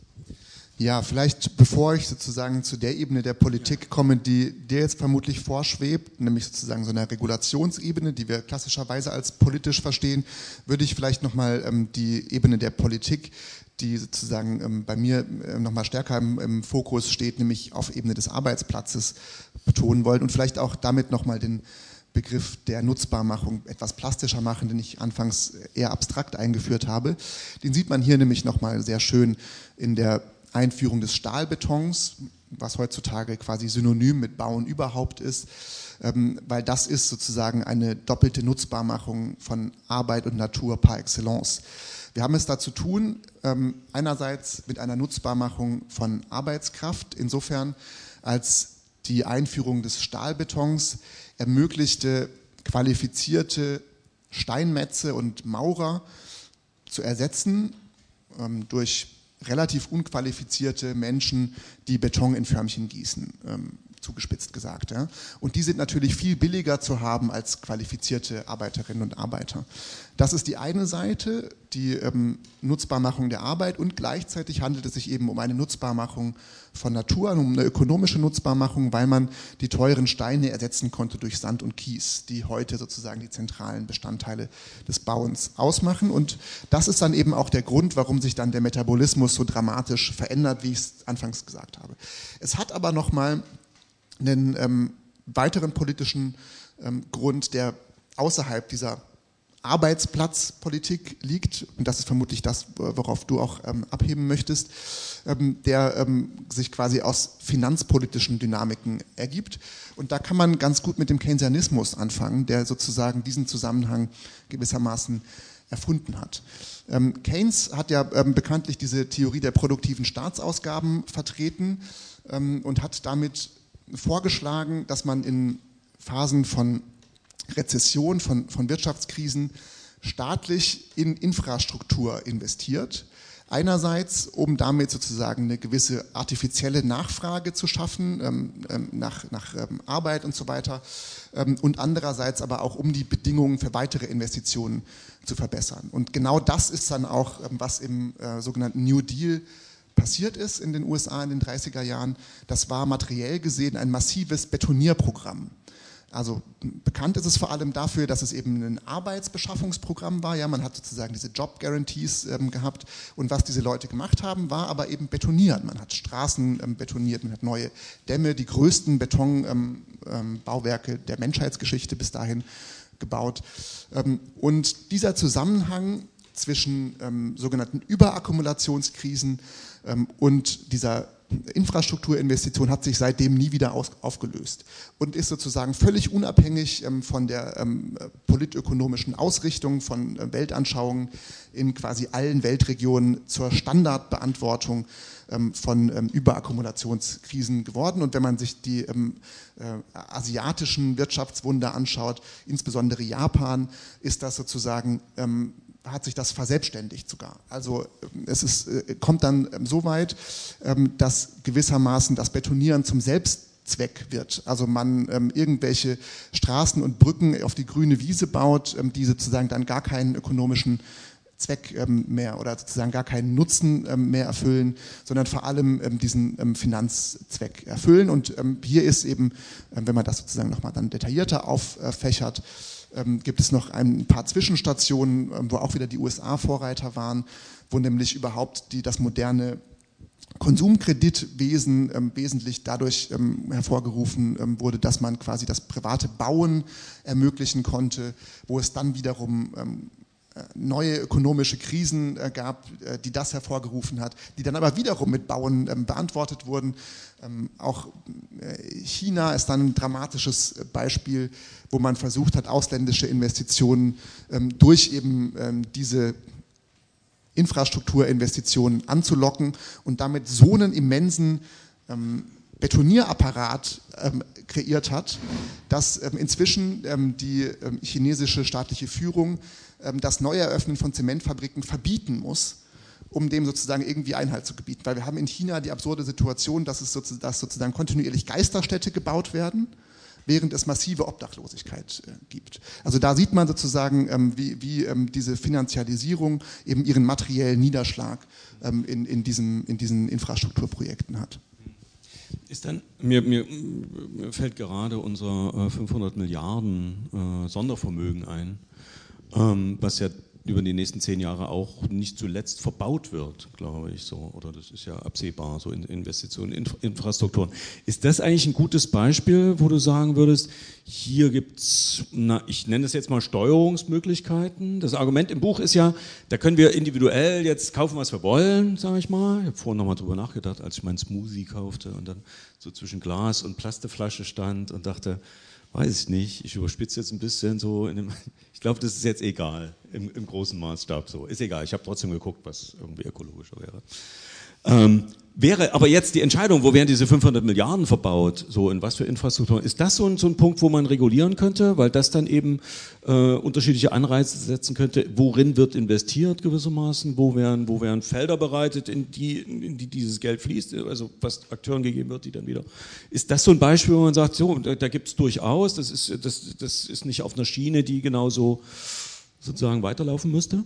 S3: Ja, vielleicht bevor ich sozusagen zu der Ebene der Politik komme, die dir jetzt vermutlich vorschwebt, nämlich sozusagen so einer Regulationsebene, die wir klassischerweise als politisch verstehen, würde ich vielleicht nochmal ähm, die Ebene der Politik, die sozusagen ähm, bei mir ähm, nochmal stärker im, im Fokus steht, nämlich auf Ebene des Arbeitsplatzes betonen wollen und vielleicht auch damit nochmal den Begriff der Nutzbarmachung etwas plastischer machen, den ich anfangs eher abstrakt eingeführt habe. Den sieht man hier nämlich nochmal sehr schön in der Einführung des Stahlbetons, was heutzutage quasi synonym mit Bauen überhaupt ist, ähm, weil das ist sozusagen eine doppelte Nutzbarmachung von Arbeit und Natur par excellence. Wir haben es da zu tun, ähm, einerseits mit einer Nutzbarmachung von Arbeitskraft, insofern als die Einführung des Stahlbetons ermöglichte, qualifizierte Steinmetze und Maurer zu ersetzen ähm, durch relativ unqualifizierte Menschen, die Beton in Förmchen gießen, ähm, zugespitzt gesagt. Ja. Und die sind natürlich viel billiger zu haben als qualifizierte Arbeiterinnen und Arbeiter. Das ist die eine Seite, die ähm, Nutzbarmachung der Arbeit, und gleichzeitig handelt es sich eben um eine Nutzbarmachung von Natur, um eine ökonomische Nutzbarmachung, weil man die teuren Steine ersetzen konnte durch Sand und Kies, die heute sozusagen die zentralen Bestandteile des Bauens ausmachen. Und das ist dann eben auch der Grund, warum sich dann der Metabolismus so dramatisch verändert, wie ich es anfangs gesagt habe. Es hat aber nochmal einen ähm, weiteren politischen ähm, Grund, der außerhalb dieser Arbeitsplatzpolitik liegt, und das ist vermutlich das, worauf du auch ähm, abheben möchtest, ähm, der ähm, sich quasi aus finanzpolitischen Dynamiken ergibt. Und da kann man ganz gut mit dem Keynesianismus anfangen, der sozusagen diesen Zusammenhang gewissermaßen erfunden hat. Ähm, Keynes hat ja ähm, bekanntlich diese Theorie der produktiven Staatsausgaben vertreten ähm, und hat damit vorgeschlagen, dass man in Phasen von Rezession, von, von Wirtschaftskrisen staatlich in Infrastruktur investiert. Einerseits, um damit sozusagen eine gewisse artifizielle Nachfrage zu schaffen, ähm, nach, nach ähm, Arbeit und so weiter, ähm, und andererseits aber auch, um die Bedingungen für weitere Investitionen zu verbessern. Und genau das ist dann auch, ähm, was im äh, sogenannten New Deal passiert ist in den U S A in den dreißiger Jahren. Das war materiell gesehen ein massives Betonierprogramm. Also bekannt ist es vor allem dafür, dass es eben ein Arbeitsbeschaffungsprogramm war. Ja, man hat sozusagen diese Job Guarantees ähm, gehabt, und was diese Leute gemacht haben, war aber eben betonieren. Man hat Straßen ähm, betoniert, man hat neue Dämme, die größten Betonbauwerke ähm, ähm, der Menschheitsgeschichte bis dahin gebaut. Ähm, und dieser Zusammenhang zwischen ähm, sogenannten Überakkumulationskrisen ähm, und dieser Infrastrukturinvestition hat sich seitdem nie wieder aus, aufgelöst und ist sozusagen völlig unabhängig ähm, von der ähm, politökonomischen Ausrichtung von äh, Weltanschauungen in quasi allen Weltregionen zur Standardbeantwortung ähm, von ähm, Überakkumulationskrisen geworden. Und wenn man sich die ähm, äh, asiatischen Wirtschaftswunder anschaut, insbesondere Japan, ist das sozusagen ähm, hat sich das verselbstständigt sogar. Also es ist, kommt dann so weit, dass gewissermaßen das Betonieren zum Selbstzweck wird. Also man ähm, irgendwelche Straßen und Brücken auf die grüne Wiese baut, ähm, die sozusagen dann gar keinen ökonomischen Zweck ähm, mehr oder sozusagen gar keinen Nutzen ähm, mehr erfüllen, sondern vor allem ähm, diesen ähm, Finanzzweck erfüllen. Und ähm, hier ist eben, ähm, wenn man das sozusagen nochmal dann detaillierter auffächert, ähm, gibt es noch ein paar Zwischenstationen, ähm, wo auch wieder die U S A Vorreiter waren, wo nämlich überhaupt die, das moderne Konsumkreditwesen ähm, wesentlich dadurch ähm, hervorgerufen ähm, wurde, dass man quasi das private Bauen ermöglichen konnte, wo es dann wiederum ähm, neue ökonomische Krisen äh, gab, äh, die das hervorgerufen hat, die dann aber wiederum mit Bauen ähm, beantwortet wurden. Ähm, auch äh, China ist dann ein dramatisches Beispiel, wo man versucht hat, ausländische Investitionen ähm, durch eben ähm, diese Infrastrukturinvestitionen anzulocken und damit so einen immensen ähm, Betonierapparat ähm, kreiert hat, dass ähm, inzwischen ähm, die ähm, chinesische staatliche Führung ähm, das Neueröffnen von Zementfabriken verbieten muss, um dem sozusagen irgendwie Einhalt zu gebieten. Weil wir haben in China die absurde Situation, dass es sozusagen, dass sozusagen kontinuierlich Geisterstädte gebaut werden, während es massive Obdachlosigkeit äh, gibt. Also da sieht man sozusagen, ähm, wie, wie ähm, diese Finanzialisierung eben ihren materiellen Niederschlag ähm, in, in, diesem, in diesen Infrastrukturprojekten hat.
S2: Ist dann, mir, mir, mir fällt gerade unser äh, fünfhundert Milliarden äh, Sondervermögen ein, ähm, was ja über die nächsten zehn Jahre auch nicht zuletzt verbaut wird, glaube ich so, oder das ist ja absehbar, so in Investitionen in Infrastrukturen. Ist das eigentlich ein gutes Beispiel, wo du sagen würdest, hier gibt es, ich nenne das jetzt mal Steuerungsmöglichkeiten. Das Argument im Buch ist ja, da können wir individuell jetzt kaufen, was wir wollen, sage ich mal. Ich habe vorhin nochmal drüber nachgedacht, als ich meinen Smoothie kaufte und dann so zwischen Glas und Plastikflasche stand und dachte, weiß ich nicht, ich überspitze jetzt ein bisschen so, in dem, ich glaube, das ist jetzt egal, im, im großen Maßstab so, ist egal, ich habe trotzdem geguckt, was irgendwie ökologischer wäre. Ähm, wäre aber jetzt die Entscheidung, wo werden diese fünfhundert Milliarden verbaut, so in was für Infrastruktur, ist das so ein, so ein Punkt, wo man regulieren könnte, weil das dann eben äh, unterschiedliche Anreize setzen könnte, worin wird investiert gewissermaßen, wo werden, wo werden Felder bereitet, in die, in die dieses Geld fließt, also was Akteuren gegeben wird, die dann wieder, ist das so ein Beispiel, wo man sagt, so, da, da gibt es durchaus, das ist, das, das ist nicht auf einer Schiene, die genauso sozusagen weiterlaufen müsste?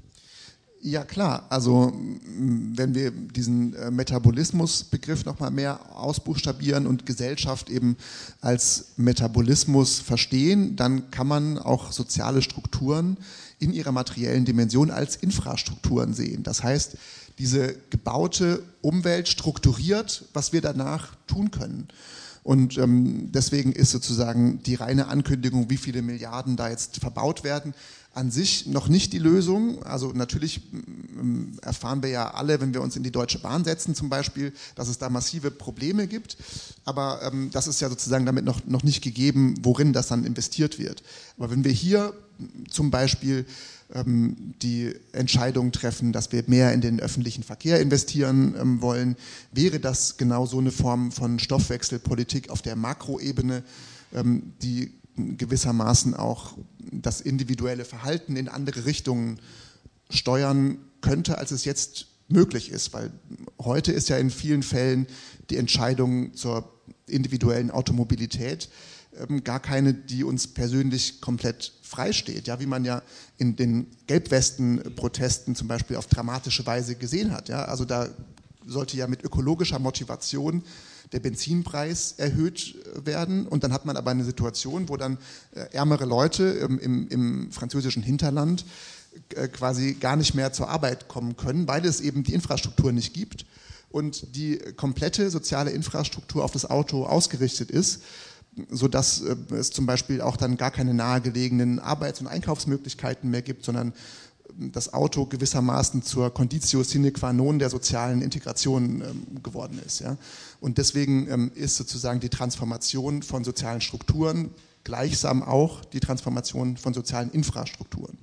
S3: Ja klar, also wenn wir diesen Metabolismus-Begriff nochmal mehr ausbuchstabieren und Gesellschaft eben als Metabolismus verstehen, dann kann man auch soziale Strukturen in ihrer materiellen Dimension als Infrastrukturen sehen. Das heißt, diese gebaute Umwelt strukturiert, was wir danach tun können. Und ähm, deswegen ist sozusagen die reine Ankündigung, wie viele Milliarden da jetzt verbaut werden, an sich noch nicht die Lösung. Also natürlich erfahren wir ja alle, wenn wir uns in die Deutsche Bahn setzen zum Beispiel, dass es da massive Probleme gibt. Aber ähm, das ist ja sozusagen damit noch, noch nicht gegeben, worin das dann investiert wird. Aber wenn wir hier zum Beispiel ähm, die Entscheidung treffen, dass wir mehr in den öffentlichen Verkehr investieren ähm, wollen, wäre das genau so eine Form von Stoffwechselpolitik auf der Makroebene, ähm, die gewissermaßen auch das individuelle Verhalten in andere Richtungen steuern könnte, als es jetzt möglich ist. Weil heute ist ja in vielen Fällen die Entscheidung zur individuellen Automobilität ähm, gar keine, die uns persönlich komplett freisteht. Ja, wie man ja in den Gelbwesten-Protesten zum Beispiel auf dramatische Weise gesehen hat. Ja, also da sollte ja mit ökologischer Motivation der Benzinpreis erhöht werden und dann hat man aber eine Situation, wo dann äh, ärmere Leute im, im, im französischen Hinterland äh, quasi gar nicht mehr zur Arbeit kommen können, weil es eben die Infrastruktur nicht gibt und die komplette soziale Infrastruktur auf das Auto ausgerichtet ist, sodass äh, es zum Beispiel auch dann gar keine nahegelegenen Arbeits- und Einkaufsmöglichkeiten mehr gibt, sondern das Auto gewissermaßen zur Conditio sine qua non der sozialen Integration ähm, geworden ist. Ja? Und deswegen ähm, ist sozusagen die Transformation von sozialen Strukturen gleichsam auch die Transformation von sozialen Infrastrukturen.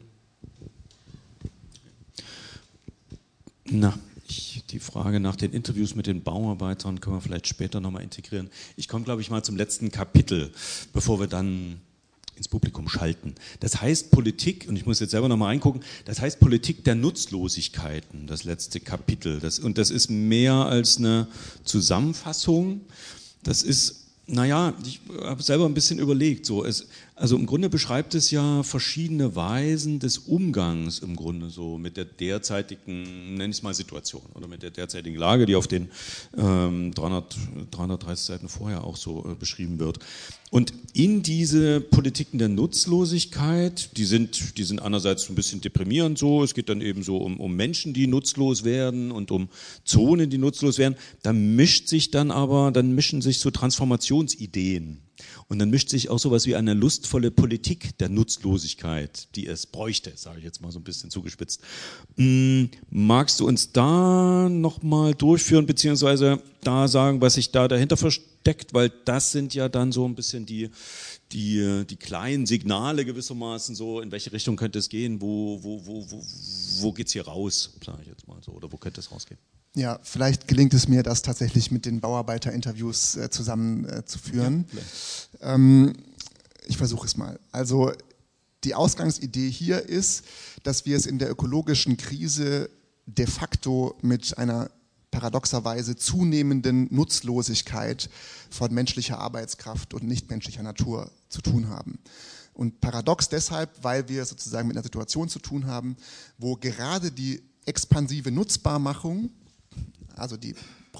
S2: Na, ich, die Frage nach den Interviews mit den Bauarbeitern können wir vielleicht später nochmal integrieren. Ich komme, glaube ich, mal zum letzten Kapitel, bevor wir dann ins Publikum schalten. Das heißt Politik, und ich muss jetzt selber nochmal reingucken, das heißt Politik der Nutzlosigkeiten, das letzte Kapitel. Das, und das ist mehr als eine Zusammenfassung. Das ist, naja, ich habe selber ein bisschen überlegt. So, es, also im Grunde beschreibt es ja verschiedene Weisen des Umgangs im Grunde so mit der derzeitigen, nenne ich es mal Situation, oder mit der derzeitigen Lage, die auf den ähm, dreihundert, dreihundertdreißig Seiten vorher auch so äh, beschrieben wird. Und in diese Politiken der Nutzlosigkeit, die sind, die sind einerseits ein bisschen deprimierend so, es geht dann eben so um, um Menschen, die nutzlos werden und um Zonen, die nutzlos werden, da mischt sich dann aber, dann mischen sich so Transformationsideen. Und dann mischt sich auch sowas wie eine lustvolle Politik der Nutzlosigkeit, die es bräuchte, sage ich jetzt mal so ein bisschen zugespitzt. Hm, magst du uns da nochmal durchführen, beziehungsweise da sagen, was sich da dahinter versteckt? Weil das sind ja dann so ein bisschen die, die, die kleinen Signale gewissermaßen, so in welche Richtung könnte es gehen, wo, wo, wo, wo, wo geht es hier raus, sage ich jetzt mal so, oder wo könnte es rausgehen?
S3: Ja, vielleicht gelingt es mir, das tatsächlich mit den Bauarbeiterinterviews äh, zusammenzuführen. Ja, ähm, ich versuche es mal. Also die Ausgangsidee hier ist, dass wir es in der ökologischen Krise de facto mit einer paradoxerweise zunehmenden Nutzlosigkeit von menschlicher Arbeitskraft und nichtmenschlicher Natur zu tun haben. Und paradox deshalb, weil wir sozusagen mit einer Situation zu tun haben, wo gerade die expansive Nutzbarmachung, also die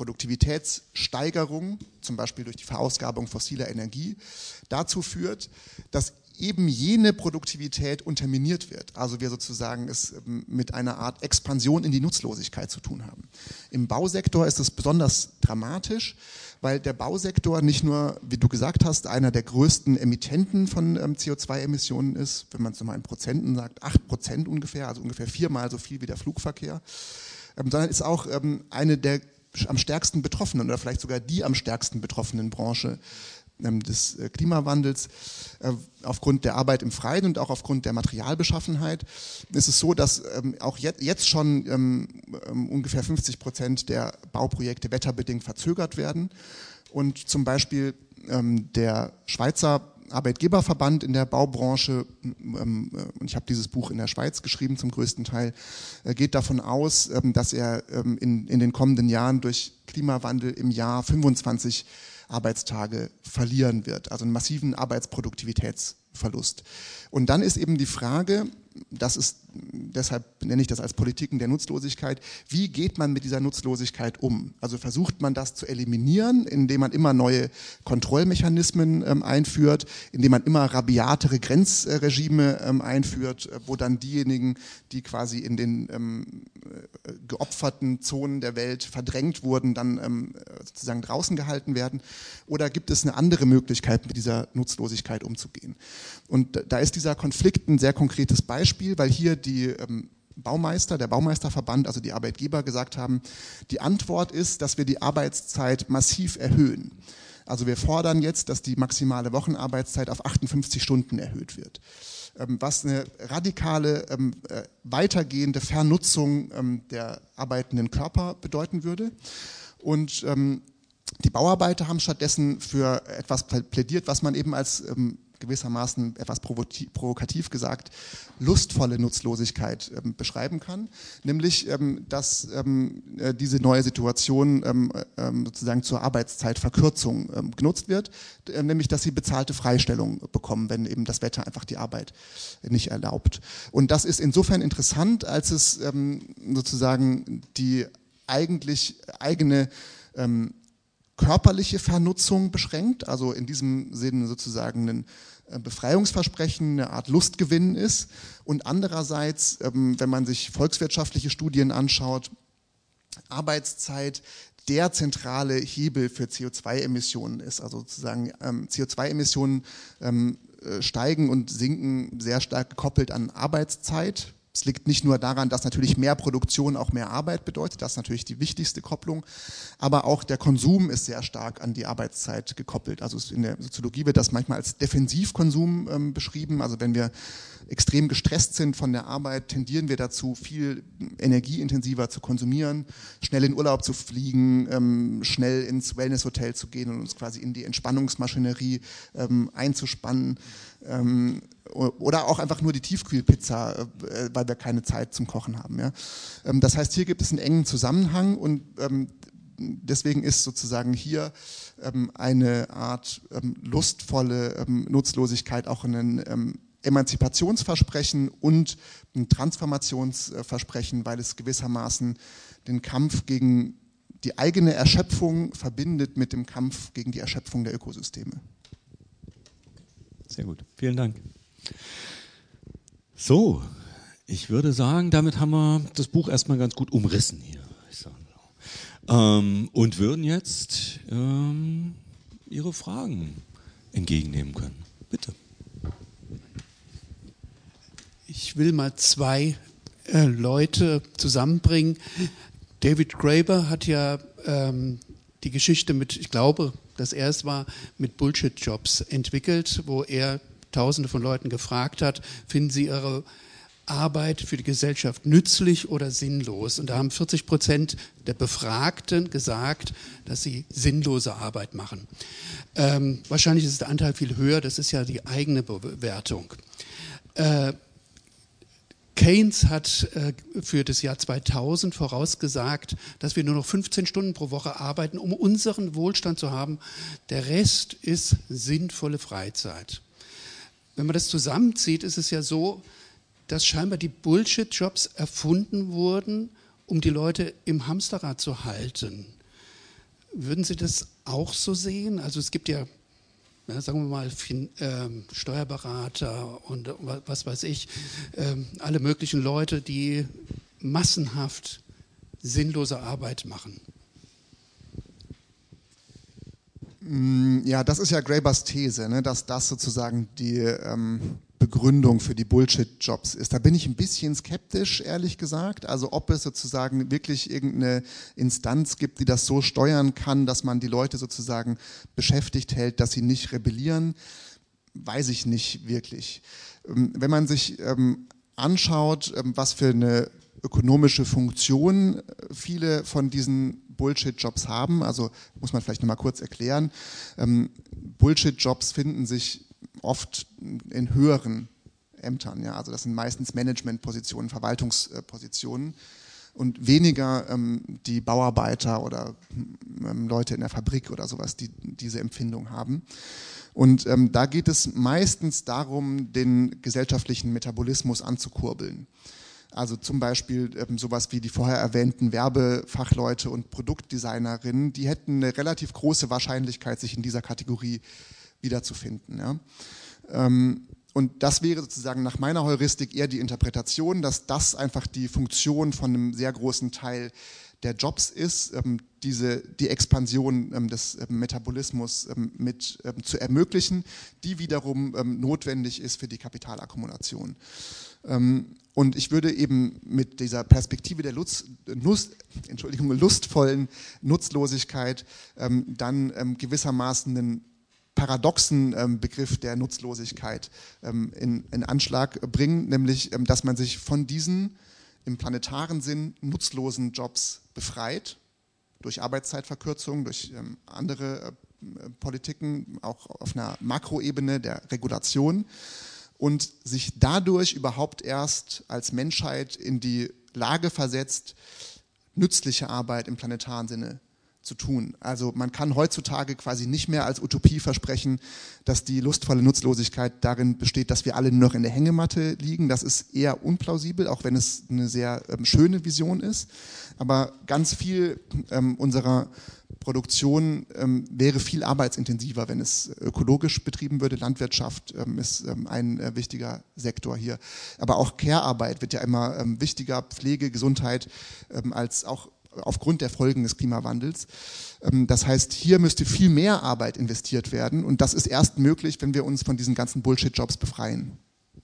S3: Produktivitätssteigerung, zum Beispiel durch die Verausgabung fossiler Energie, dazu führt, dass eben jene Produktivität unterminiert wird. Also wir sozusagen es mit einer Art Expansion in die Nutzlosigkeit zu tun haben. Im Bausektor ist es besonders dramatisch, weil der Bausektor nicht nur, wie du gesagt hast, einer der größten Emittenten von ähm, C O zwei Emissionen ist, wenn man es mal in Prozenten sagt, acht Prozent ungefähr, also ungefähr viermal so viel wie der Flugverkehr, ähm, sondern ist auch ähm, eine der am stärksten betroffenen oder vielleicht sogar die am stärksten betroffenen Branche ähm, des äh, Klimawandels. Äh, aufgrund der Arbeit im Freien und auch aufgrund der Materialbeschaffenheit ist es so, dass ähm, auch jetzt, jetzt schon ähm, ähm, ungefähr fünfzig Prozent der Bauprojekte wetterbedingt verzögert werden. Und zum Beispiel ähm, der Schweizer Arbeitgeberverband in der Baubranche, ähm, und ich habe dieses Buch in der Schweiz geschrieben zum größten Teil, äh, geht davon aus, ähm, dass er ähm, in, in den kommenden Jahren durch Klimawandel im Jahr fünfundzwanzig Arbeitstage verlieren wird, also einen massiven Arbeitsproduktivitätsverlust. Und dann ist eben die Frage, das ist, deshalb nenne ich das als Politiken der Nutzlosigkeit, wie geht man mit dieser Nutzlosigkeit um? Also versucht man das zu eliminieren, indem man immer neue Kontrollmechanismen ähm, einführt, indem man immer rabiatere Grenzregime ähm, einführt, wo dann diejenigen, die quasi in den ähm, geopferten Zonen der Welt verdrängt wurden, dann ähm, sozusagen draußen gehalten werden? Oder gibt es eine andere Möglichkeit, mit dieser Nutzlosigkeit umzugehen? Und da ist dieser Konflikt ein sehr konkretes Beispiel, weil hier die ähm, Baumeister, der Baumeisterverband, also die Arbeitgeber gesagt haben, die Antwort ist, dass wir die Arbeitszeit massiv erhöhen. Also wir fordern jetzt, dass die maximale Wochenarbeitszeit auf achtundfünfzig Stunden erhöht wird, ähm, was eine radikale, ähm, äh, weitergehende Vernutzung ähm, der arbeitenden Körper bedeuten würde. Und ähm, die Bauarbeiter haben stattdessen für etwas plädiert, was man eben als ähm, gewissermaßen etwas provokativ gesagt, lustvolle Nutzlosigkeit ähm, beschreiben kann, nämlich, ähm, dass ähm, äh, diese neue Situation ähm, ähm, sozusagen zur Arbeitszeitverkürzung ähm, genutzt wird, äh, nämlich, dass sie bezahlte Freistellung bekommen, wenn eben das Wetter einfach die Arbeit nicht erlaubt. Und das ist insofern interessant, als es ähm, sozusagen die eigentlich eigene ähm, körperliche Vernutzung beschränkt, also in diesem Sinne sozusagen ein Befreiungsversprechen, eine Art Lustgewinn ist, und andererseits, wenn man sich volkswirtschaftliche Studien anschaut, Arbeitszeit der zentrale Hebel für C O zwei Emissionen ist, also sozusagen C O zwei Emissionen steigen und sinken sehr stark gekoppelt an Arbeitszeit. Es liegt nicht nur daran, dass natürlich mehr Produktion auch mehr Arbeit bedeutet, das ist natürlich die wichtigste Kopplung, aber auch der Konsum ist sehr stark an die Arbeitszeit gekoppelt. Also in der Soziologie wird das manchmal als Defensivkonsum ähm, beschrieben, also wenn wir extrem gestresst sind von der Arbeit, tendieren wir dazu, viel energieintensiver zu konsumieren, schnell in Urlaub zu fliegen, ähm, schnell ins Wellnesshotel zu gehen und uns quasi in die Entspannungsmaschinerie ähm, einzuspannen. Ähm, oder auch einfach nur die Tiefkühlpizza, äh, weil wir keine Zeit zum Kochen haben. Ja? Ähm, das heißt, hier gibt es einen engen Zusammenhang und ähm, deswegen ist sozusagen hier ähm, eine Art ähm, lustvolle ähm, Nutzlosigkeit auch ein ähm, Emanzipationsversprechen und ein Transformationsversprechen, weil es gewissermaßen den Kampf gegen die eigene Erschöpfung verbindet mit dem Kampf gegen die Erschöpfung der Ökosysteme.
S2: Sehr gut, vielen Dank. So, ich würde sagen, damit haben wir das Buch erstmal ganz gut umrissen hier. Ich sag so. ähm, und würden jetzt ähm, Ihre Fragen entgegennehmen können. Bitte.
S5: Ich will mal zwei äh, Leute zusammenbringen. David Graeber hat ja ähm, die Geschichte mit, ich glaube, dass er es war, mit Bullshit-Jobs entwickelt, wo er Tausende von Leuten gefragt hat, finden Sie Ihre Arbeit für die Gesellschaft nützlich oder sinnlos? Und da haben vierzig Prozent der Befragten gesagt, dass sie sinnlose Arbeit machen. Ähm, wahrscheinlich ist der Anteil viel höher, das ist ja die eigene Bewertung. Äh, Keynes hat äh, für das Jahr zweitausend vorausgesagt, dass wir nur noch fünfzehn Stunden pro Woche arbeiten, um unseren Wohlstand zu haben. Der Rest ist sinnvolle Freizeit. Wenn man das zusammenzieht, ist es ja so, dass scheinbar die Bullshit-Jobs erfunden wurden, um die Leute im Hamsterrad zu halten. Würden Sie das auch so sehen? Also es gibt ja, ja sagen wir mal, fin, äh, Steuerberater und äh, was weiß ich, äh, alle möglichen Leute, die massenhaft sinnlose Arbeit machen.
S3: Ja, das ist ja Graebers These, ne, dass das sozusagen die ähm, Begründung für die Bullshit-Jobs ist. Da bin ich ein bisschen skeptisch, ehrlich gesagt. Also ob es sozusagen wirklich irgendeine Instanz gibt, die das so steuern kann, dass man die Leute sozusagen beschäftigt hält, dass sie nicht rebellieren, weiß ich nicht wirklich. Wenn man sich ähm, anschaut, ähm, was für eine ökonomische Funktion viele von diesen Bullshit-Jobs haben, also muss man vielleicht nochmal kurz erklären, ähm, Bullshit-Jobs finden sich oft in höheren Ämtern, ja, also das sind meistens Managementpositionen, Verwaltungspositionen und weniger ähm, die Bauarbeiter oder ähm, Leute in der Fabrik oder sowas, die diese Empfindung haben. Und ähm, da geht es meistens darum, den gesellschaftlichen Metabolismus anzukurbeln. Also zum Beispiel ähm, sowas wie die vorher erwähnten Werbefachleute und Produktdesignerinnen, die hätten eine relativ große Wahrscheinlichkeit, sich in dieser Kategorie wiederzufinden. Ja. Ähm, und das wäre sozusagen nach meiner Heuristik eher die Interpretation, dass das einfach die Funktion von einem sehr großen Teil der Jobs ist, ähm, diese, die Expansion ähm, des ähm, Metabolismus ähm, mit ähm, zu ermöglichen, die wiederum ähm, notwendig ist für die Kapitalakkumulation. Ähm, und ich würde eben mit dieser Perspektive der Lutz, Lust, Entschuldigung, lustvollen Nutzlosigkeit ähm, dann ähm, gewissermaßen einen paradoxen ähm, Begriff der Nutzlosigkeit ähm, in, in Anschlag bringen, nämlich, ähm, dass man sich von diesen im planetaren Sinn nutzlosen Jobs befreit, durch Arbeitszeitverkürzung, durch ähm, andere äh, Politiken, auch auf einer Makroebene der Regulation und sich dadurch überhaupt erst als Menschheit in die Lage versetzt, nützliche Arbeit im planetaren Sinne zu tun. Also man kann heutzutage quasi nicht mehr als Utopie versprechen, dass die lustvolle Nutzlosigkeit darin besteht, dass wir alle nur noch in der Hängematte liegen. Das ist eher unplausibel, auch wenn es eine sehr ähm, schöne Vision ist. Aber ganz viel ähm, unserer Produktion ähm, wäre viel arbeitsintensiver, wenn es ökologisch betrieben würde. Landwirtschaft ähm, ist ähm, ein äh, wichtiger Sektor hier. Aber auch Care-Arbeit wird ja immer ähm, wichtiger, Pflege, Gesundheit, ähm, als auch aufgrund der Folgen des Klimawandels. Das heißt, hier müsste viel mehr Arbeit investiert werden und das ist erst möglich, wenn wir uns von diesen ganzen Bullshit-Jobs befreien.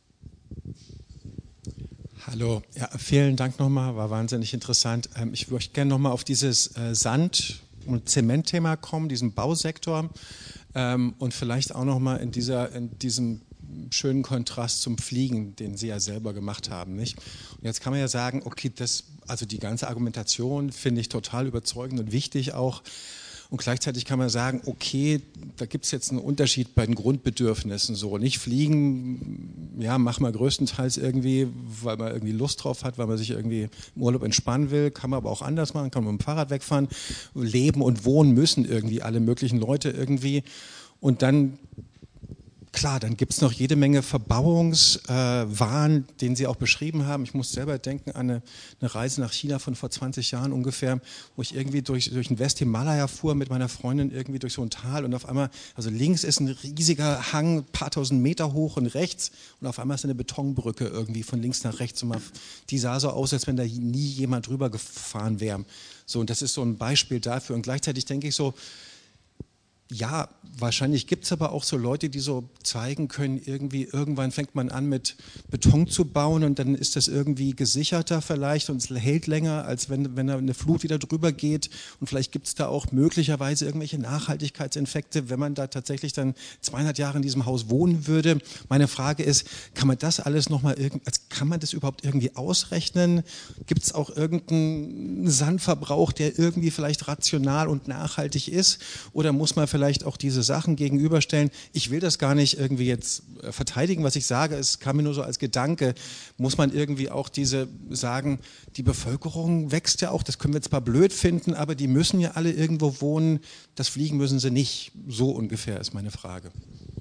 S6: Hallo, ja, vielen Dank nochmal, war wahnsinnig interessant. Ich würde gerne nochmal auf dieses Sand- und Zementthema kommen, diesen Bausektor und vielleicht auch nochmal in, dieser, in diesem schönen Kontrast zum Fliegen, den Sie ja selber gemacht haben, nicht? Und jetzt kann man ja sagen, okay, das, also die ganze Argumentation finde ich total überzeugend und wichtig auch. Und gleichzeitig kann man sagen, okay, da gibt es jetzt einen Unterschied bei den Grundbedürfnissen so. Nicht fliegen, ja, machen wir größtenteils irgendwie, weil man irgendwie Lust drauf hat, weil man sich irgendwie im Urlaub entspannen will, kann man aber auch anders machen, kann man mit dem Fahrrad wegfahren. Leben und wohnen müssen irgendwie alle möglichen Leute irgendwie. Und dann klar, dann gibt es noch jede Menge Verbauungswahn, äh, den Sie auch beschrieben haben. Ich muss selber denken an eine, eine Reise nach China von vor zwanzig Jahren ungefähr, wo ich irgendwie durch, durch den Westhimalaya fuhr mit meiner Freundin irgendwie durch so ein Tal und auf einmal, also links ist ein riesiger Hang, ein paar tausend Meter hoch und rechts und auf einmal ist eine Betonbrücke irgendwie von links nach rechts und die sah so aus, als wenn da nie jemand drüber gefahren wäre. So, und das ist so ein Beispiel dafür und gleichzeitig denke ich so, Ja, wahrscheinlich gibt es aber auch so Leute, die so zeigen können, irgendwie irgendwann fängt man an mit Beton zu bauen und dann ist das irgendwie gesicherter vielleicht und es hält länger, als wenn, wenn da eine Flut wieder drüber geht, und vielleicht gibt es da auch möglicherweise irgendwelche Nachhaltigkeitseffekte, wenn man da tatsächlich dann zweihundert Jahre in diesem Haus wohnen würde. Meine Frage ist, kann man das alles nochmal irgendwie, also kann man das überhaupt irgendwie ausrechnen? Gibt es auch irgendeinen Sandverbrauch, der irgendwie vielleicht rational und nachhaltig ist, oder muss man vielleicht vielleicht auch diese Sachen gegenüberstellen? Ich will das gar nicht irgendwie jetzt verteidigen, was ich sage, es kam mir nur so als Gedanke, muss man irgendwie auch diese sagen, die Bevölkerung wächst ja auch, das können wir zwar blöd finden, aber die müssen ja alle irgendwo wohnen, das Fliegen müssen sie nicht, so ungefähr ist meine Frage.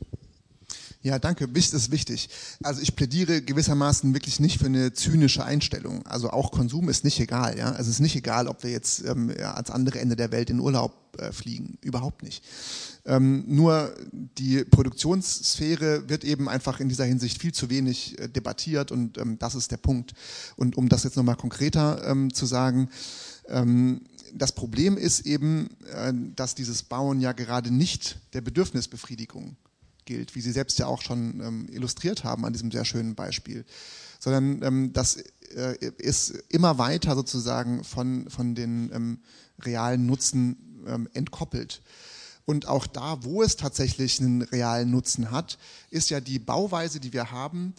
S3: Ja, danke. Wichtig ist wichtig. Also ich plädiere gewissermaßen wirklich nicht für eine zynische Einstellung. Also auch Konsum ist nicht egal. Ja? Also es ist nicht egal, ob wir jetzt ähm, ja, ans andere Ende der Welt in Urlaub äh, fliegen. Überhaupt nicht. Ähm, nur die Produktionssphäre wird eben einfach in dieser Hinsicht viel zu wenig äh, debattiert, und ähm, das ist der Punkt. Und um das jetzt nochmal konkreter ähm, zu sagen, ähm, das Problem ist eben, äh, dass dieses Bauen ja gerade nicht der Bedürfnisbefriedigung gilt, wie Sie selbst ja auch schon ähm, illustriert haben an diesem sehr schönen Beispiel, sondern ähm, das äh, ist immer weiter sozusagen von, von den ähm, realen Nutzen ähm, entkoppelt. Und auch da, wo es tatsächlich einen realen Nutzen hat, ist ja die Bauweise, die wir haben,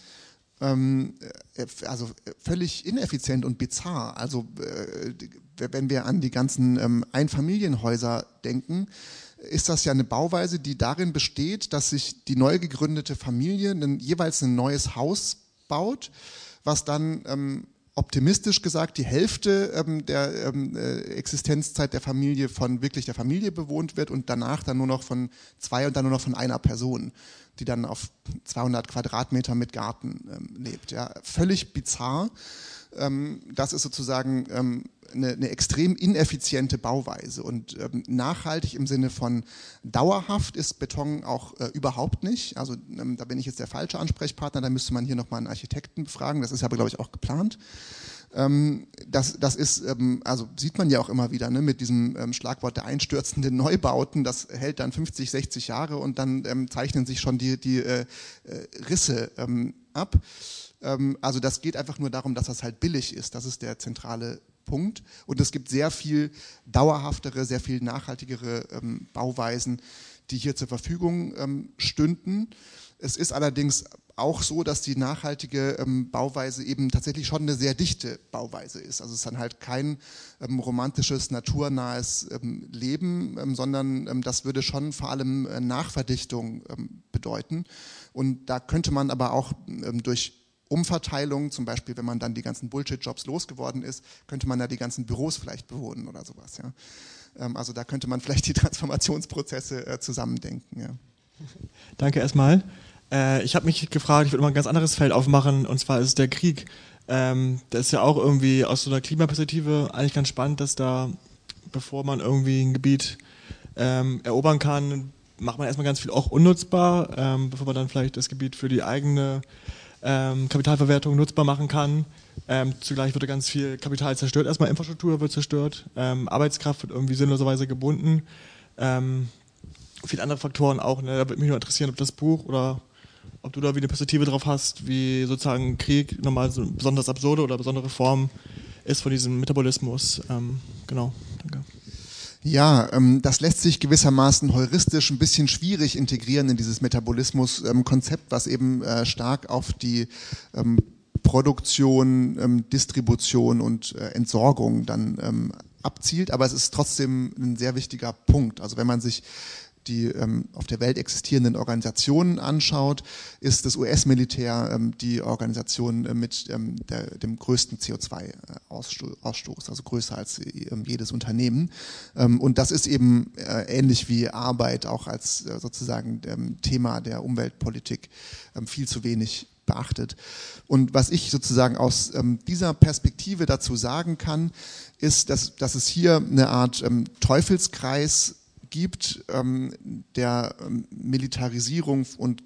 S3: ähm, also völlig ineffizient und bizarr. Also äh, wenn wir an die ganzen ähm, Einfamilienhäuser denken, ist das ja eine Bauweise, die darin besteht, dass sich die neu gegründete Familie ein, jeweils ein neues Haus baut, was dann ähm, optimistisch gesagt die Hälfte ähm, der ähm, äh, Existenzzeit der Familie von wirklich der Familie bewohnt wird und danach dann nur noch von zwei und dann nur noch von einer Person, die dann auf zweihundert Quadratmeter mit Garten ähm, lebt. Ja, völlig bizarr. Ähm, das ist sozusagen ähm, eine, eine extrem ineffiziente Bauweise, und ähm, nachhaltig im Sinne von dauerhaft ist Beton auch äh, überhaupt nicht. Also ähm, da bin ich jetzt der falsche Ansprechpartner, da müsste man hier nochmal einen Architekten befragen, das ist aber glaube ich auch geplant. Ähm, das, das ist, ähm, also sieht man ja auch immer wieder, ne, mit diesem ähm, Schlagwort der einstürzenden Neubauten, das hält dann fünfzig, sechzig Jahre und dann ähm, zeichnen sich schon die, die äh, äh, Risse ähm, ab. Ähm, also das geht einfach nur darum, dass das halt billig ist, das ist der zentrale Punkt, und es gibt sehr viel dauerhaftere, sehr viel nachhaltigere ähm, Bauweisen, die hier zur Verfügung ähm, stünden. Es ist allerdings auch so, dass die nachhaltige ähm, Bauweise eben tatsächlich schon eine sehr dichte Bauweise ist. Also es ist dann halt kein ähm, romantisches, naturnahes ähm, Leben, ähm, sondern ähm, das würde schon vor allem äh, Nachverdichtung ähm, bedeuten. Und da könnte man aber auch ähm, durch Umverteilung, zum Beispiel, wenn man dann die ganzen Bullshit-Jobs losgeworden ist, könnte man ja die ganzen Büros vielleicht bewohnen oder sowas. Ja. Ähm, also da könnte man vielleicht die Transformationsprozesse äh, zusammendenken. Ja.
S7: Danke erstmal. Äh, ich habe mich gefragt, ich würde mal ein ganz anderes Feld aufmachen, und zwar ist es der Krieg. Ähm, das ist ja auch irgendwie aus so einer Klimaperspektive eigentlich ganz spannend, dass da, bevor man irgendwie ein Gebiet ähm, erobern kann, macht man erstmal ganz viel auch unnutzbar, ähm, bevor man dann vielleicht das Gebiet für die eigene ähm, Kapitalverwertung nutzbar machen kann. Ähm, zugleich wird ganz viel Kapital zerstört. Erstmal Infrastruktur wird zerstört, ähm, Arbeitskraft wird irgendwie sinnloserweise gebunden. Ähm, viele andere Faktoren auch. Ne? Da würde mich nur interessieren, ob das Buch oder ob du da wie eine Perspektive drauf hast, wie sozusagen Krieg nochmal so eine besonders absurde oder besondere Form ist von diesem Metabolismus. Ähm, genau, danke.
S3: Ja, ähm, das lässt sich gewissermaßen heuristisch ein bisschen schwierig integrieren in dieses Metabolismus-Konzept, was eben äh, stark auf die ähm, Produktion, ähm, Distribution und äh, Entsorgung dann ähm, abzielt, aber es ist trotzdem ein sehr wichtiger Punkt. Also wenn man sich die ähm, auf der Welt existierenden Organisationen anschaut, ist das U S-Militär ähm, die Organisation äh, mit ähm, der, dem größten C O zwei Ausstoß, also größer als ähm, jedes Unternehmen. Ähm, und das ist eben äh, ähnlich wie Arbeit auch als äh, sozusagen ähm, Thema der Umweltpolitik ähm, viel zu wenig beachtet. Und was ich sozusagen aus ähm, dieser Perspektive dazu sagen kann, ist, dass, dass es hier eine Art ähm, Teufelskreis gibt, ähm, der ähm, Militarisierung und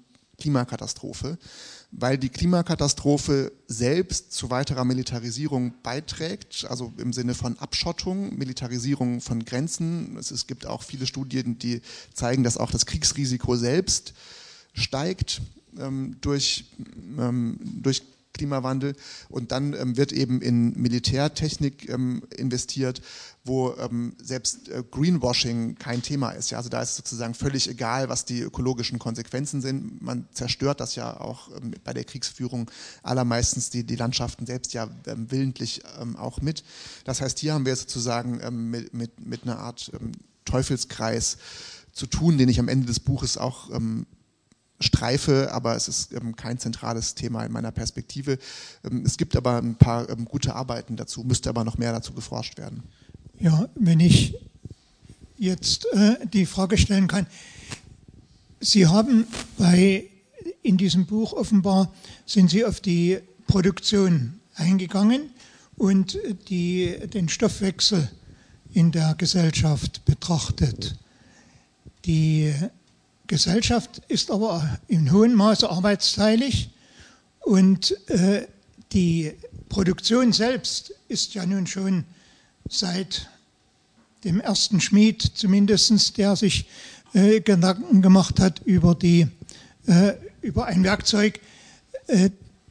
S3: Klimakatastrophe, weil die Klimakatastrophe selbst zu weiterer Militarisierung beiträgt, also im Sinne von Abschottung, Militarisierung von Grenzen. Es, es gibt auch viele Studien, die zeigen, dass auch das Kriegsrisiko selbst steigt ähm, durch, ähm, durch Klimawandel, und dann ähm, wird eben in Militärtechnik ähm, investiert, wo ähm, selbst äh, Greenwashing kein Thema ist. Ja? Also da ist es sozusagen völlig egal, was die ökologischen Konsequenzen sind. Man zerstört das ja auch ähm, bei der Kriegsführung allermeistens die, die Landschaften selbst ja ähm, willentlich ähm, auch mit. Das heißt, hier haben wir sozusagen ähm, mit, mit, mit einer Art ähm, Teufelskreis zu tun, den ich am Ende des Buches auch ähm, streife, aber es ist ähm, kein zentrales Thema in meiner Perspektive. Ähm, es gibt aber ein paar ähm, gute Arbeiten dazu, müsste aber noch mehr dazu geforscht werden.
S8: Ja, wenn ich jetzt äh, die Frage stellen kann. Sie haben bei, in diesem Buch offenbar, sind Sie auf die Produktion eingegangen und die, den Stoffwechsel in der Gesellschaft betrachtet. Die Gesellschaft ist aber in hohem Maße arbeitsteilig und äh, die Produktion selbst ist ja nun schon seit dem ersten Schmied zumindest, der sich äh, Gedanken gemacht hat über, die, äh, über ein Werkzeug, äh,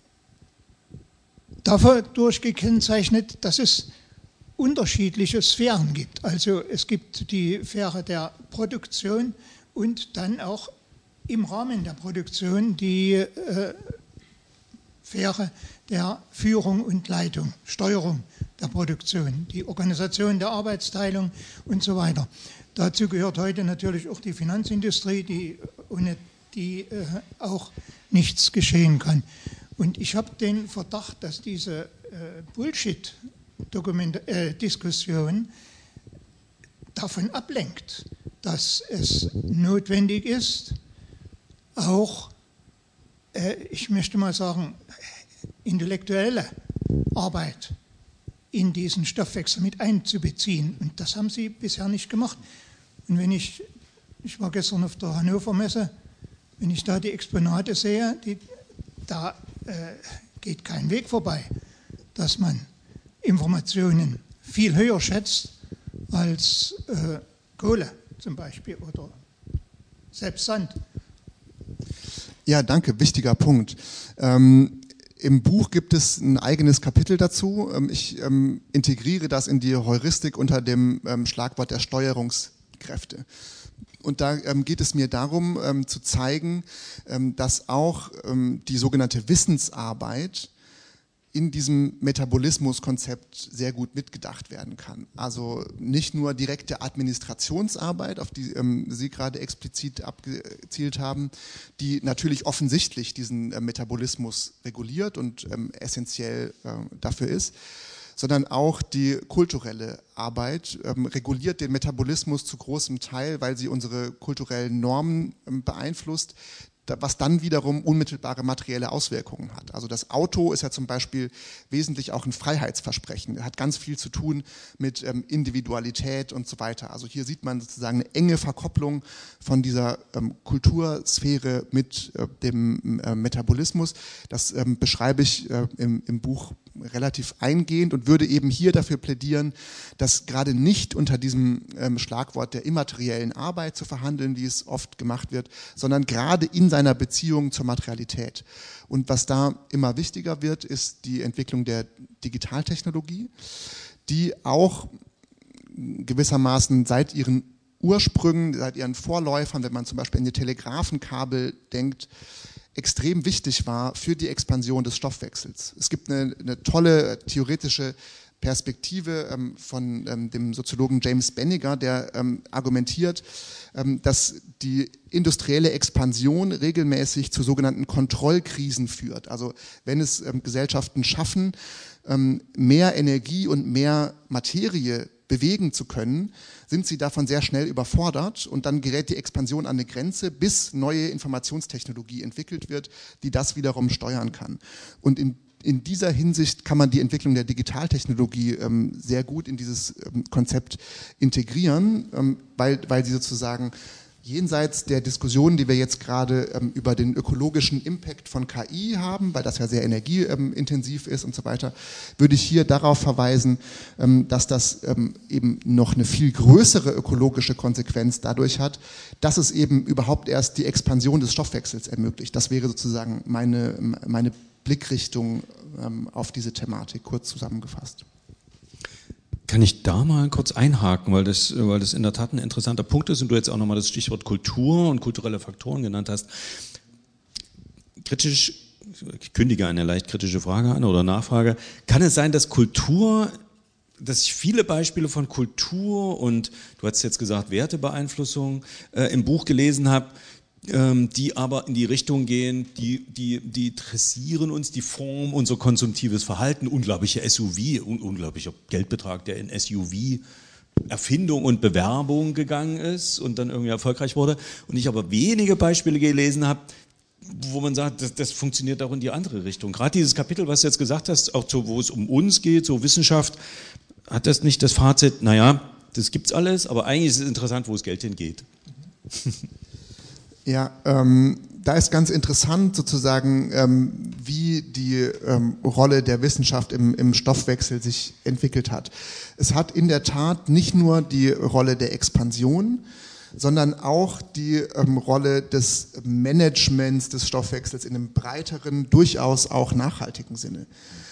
S8: dadurch gekennzeichnet, dass es unterschiedliche Sphären gibt. Also es gibt die Sphäre der Produktion und dann auch im Rahmen der Produktion die äh, Sphäre der Führung und Leitung, Steuerung der Produktion, die Organisation der Arbeitsteilung und so weiter. Dazu gehört heute natürlich auch die Finanzindustrie, die, ohne die äh, auch nichts geschehen kann. Und ich habe den Verdacht, dass diese äh, Bullshit-Diskussion äh, davon ablenkt, dass es notwendig ist, auch, äh, ich möchte mal sagen, intellektuelle Arbeit in diesen Stoffwechsel mit einzubeziehen. Und das haben Sie bisher nicht gemacht. Und wenn ich, ich war gestern auf der Hannover Messe, wenn ich da die Exponate sehe, die, da äh, geht kein Weg vorbei, dass man Informationen viel höher schätzt als äh, Kohle zum Beispiel oder selbst Sand.
S3: Ja, danke, wichtiger Punkt. Ähm, Im Buch gibt es ein eigenes Kapitel dazu. Ähm, ich ähm, integriere das in die Heuristik unter dem ähm, Schlagwort der Steuerungskräfte. Und da ähm, geht es mir darum, ähm, zu zeigen, ähm, dass auch ähm, die sogenannte Wissensarbeit in diesem Metabolismuskonzept sehr gut mitgedacht werden kann. Also nicht nur direkte Administrationsarbeit, auf die ähm, Sie gerade explizit abgezielt haben, die natürlich offensichtlich diesen äh, Metabolismus reguliert und ähm, essentiell äh, dafür ist, sondern auch die kulturelle Arbeit ähm, reguliert den Metabolismus zu großem Teil, weil sie unsere kulturellen Normen ähm, beeinflusst, was dann wiederum unmittelbare materielle Auswirkungen hat. Also das Auto ist ja zum Beispiel wesentlich auch ein Freiheitsversprechen. Hat ganz viel zu tun mit ähm, Individualität und so weiter. Also hier sieht man sozusagen eine enge Verkopplung von dieser ähm, Kultursphäre mit äh, dem äh, Metabolismus. Das ähm, beschreibe ich äh, im, im Buch relativ eingehend und würde eben hier dafür plädieren, dass gerade nicht unter diesem ähm, Schlagwort der immateriellen Arbeit zu verhandeln, wie es oft gemacht wird, sondern gerade in seiner Beziehung zur Materialität. Und was da immer wichtiger wird, ist die Entwicklung der Digitaltechnologie, die auch gewissermaßen seit ihren Ursprüngen, seit ihren Vorläufern, wenn man zum Beispiel in die Telegrafenkabel denkt, extrem wichtig war für die Expansion des Stoffwechsels. Es gibt eine, eine tolle theoretische Perspektive ähm, von ähm, dem Soziologen James Benniger, der ähm, argumentiert, ähm, dass die industrielle Expansion regelmäßig zu sogenannten Kontrollkrisen führt. Also wenn es ähm, Gesellschaften schaffen, ähm, mehr Energie und mehr Materie bewegen zu können, sind sie davon sehr schnell überfordert und dann gerät die Expansion an eine Grenze, bis neue Informationstechnologie entwickelt wird, die das wiederum steuern kann. Und in, in dieser Hinsicht kann man die Entwicklung der Digitaltechnologie ähm, sehr gut in dieses ähm, Konzept integrieren, ähm, weil, weil sie sozusagen jenseits der Diskussion, die wir jetzt gerade ähm, über den ökologischen Impact von K I haben, weil das ja sehr energieintensiv ist und so weiter, würde ich hier darauf verweisen, ähm, dass das ähm, eben noch eine viel größere ökologische Konsequenz dadurch hat, dass es eben überhaupt erst die Expansion des Stoffwechsels ermöglicht. Das wäre sozusagen meine, meine Blickrichtung ähm, auf diese Thematik, kurz zusammengefasst.
S2: Kann ich da mal kurz einhaken, weil das, weil das in der Tat ein interessanter Punkt ist und du jetzt auch nochmal das Stichwort Kultur und kulturelle Faktoren genannt hast. Kritisch, ich kündige eine leicht kritische Frage an oder Nachfrage. Kann es sein, dass Kultur, dass ich viele Beispiele von Kultur und, du hast jetzt gesagt, Wertebeeinflussung äh, im Buch gelesen habe, die aber in die Richtung gehen, die, die, die dressieren uns, die formen unser konsumtives Verhalten, unglaublicher S U V, un, unglaublicher Geldbetrag, der in S U V-Erfindung und Bewerbung gegangen ist und dann irgendwie erfolgreich wurde. Und ich aber wenige Beispiele gelesen habe, wo man sagt, das, das funktioniert auch in die andere Richtung. Gerade dieses Kapitel, was du jetzt gesagt hast, auch so, wo es um uns geht, so Wissenschaft, hat das nicht das Fazit, naja, das gibt's alles, aber eigentlich ist es interessant, wo das Geld hingeht.
S3: Ja, ähm, da ist ganz interessant sozusagen, ähm, wie die ähm, Rolle der Wissenschaft im, im Stoffwechsel sich entwickelt hat. Es hat in der Tat nicht nur die Rolle der Expansion, sondern auch die ähm, Rolle des Managements des Stoffwechsels in einem breiteren, durchaus auch nachhaltigen Sinne.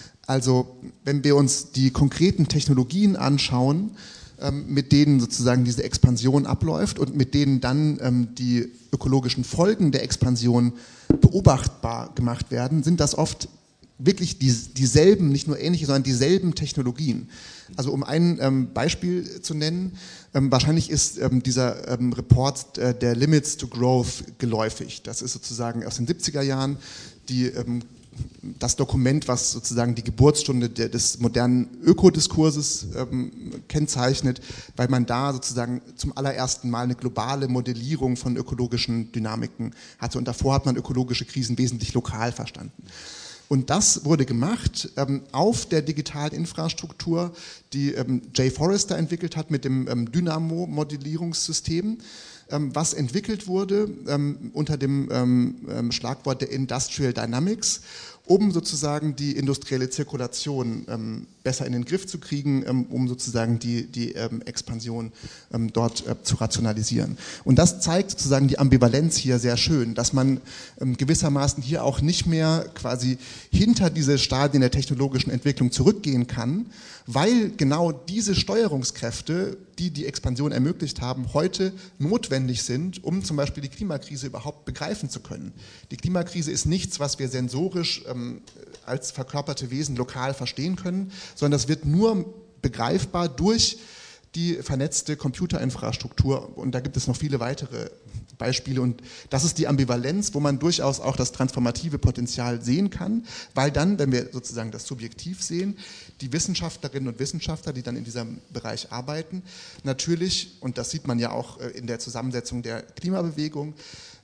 S3: Also wenn wir uns die konkreten Technologien anschauen, mit denen sozusagen diese Expansion abläuft und mit denen dann ähm, die ökologischen Folgen der Expansion beobachtbar gemacht werden, sind das oft wirklich die, dieselben, nicht nur ähnliche, sondern dieselben Technologien. Also um ein ähm, Beispiel zu nennen, ähm, wahrscheinlich ist ähm, dieser ähm, Report äh, der Limits to Growth geläufig. Das ist sozusagen aus den siebziger Jahren die ähm, das Dokument, was sozusagen die Geburtsstunde der, des modernen Ökodiskurses ähm, kennzeichnet, weil man da sozusagen zum allerersten Mal eine globale Modellierung von ökologischen Dynamiken hatte. Und davor hat man ökologische Krisen wesentlich lokal verstanden. Und das wurde gemacht ähm, auf der digitalen Infrastruktur, die ähm, Jay Forrester entwickelt hat mit dem ähm, Dynamo-Modellierungssystem, ähm, was entwickelt wurde ähm, unter dem ähm, Schlagwort der Industrial Dynamics, um sozusagen die industrielle Zirkulation ähm, besser in den Griff zu kriegen, ähm, um sozusagen die, die ähm, Expansion ähm, dort äh, zu rationalisieren. Und das zeigt sozusagen die Ambivalenz hier sehr schön, dass man ähm, gewissermaßen hier auch nicht mehr quasi hinter diese Stadien der technologischen Entwicklung zurückgehen kann, weil genau diese Steuerungskräfte, die die Expansion ermöglicht haben, heute notwendig sind, um zum Beispiel die Klimakrise überhaupt begreifen zu können. Die Klimakrise ist nichts, was wir sensorisch ähm, als verkörperte Wesen lokal verstehen können, sondern das wird nur begreifbar durch die vernetzte Computerinfrastruktur. Und da gibt es noch viele weitere Beispiele. Und das ist die Ambivalenz, wo man durchaus auch das transformative Potenzial sehen kann, weil dann, wenn wir sozusagen das subjektiv sehen, die Wissenschaftlerinnen und Wissenschaftler, die dann in diesem Bereich arbeiten, natürlich, und das sieht man ja auch in der Zusammensetzung der Klimabewegung,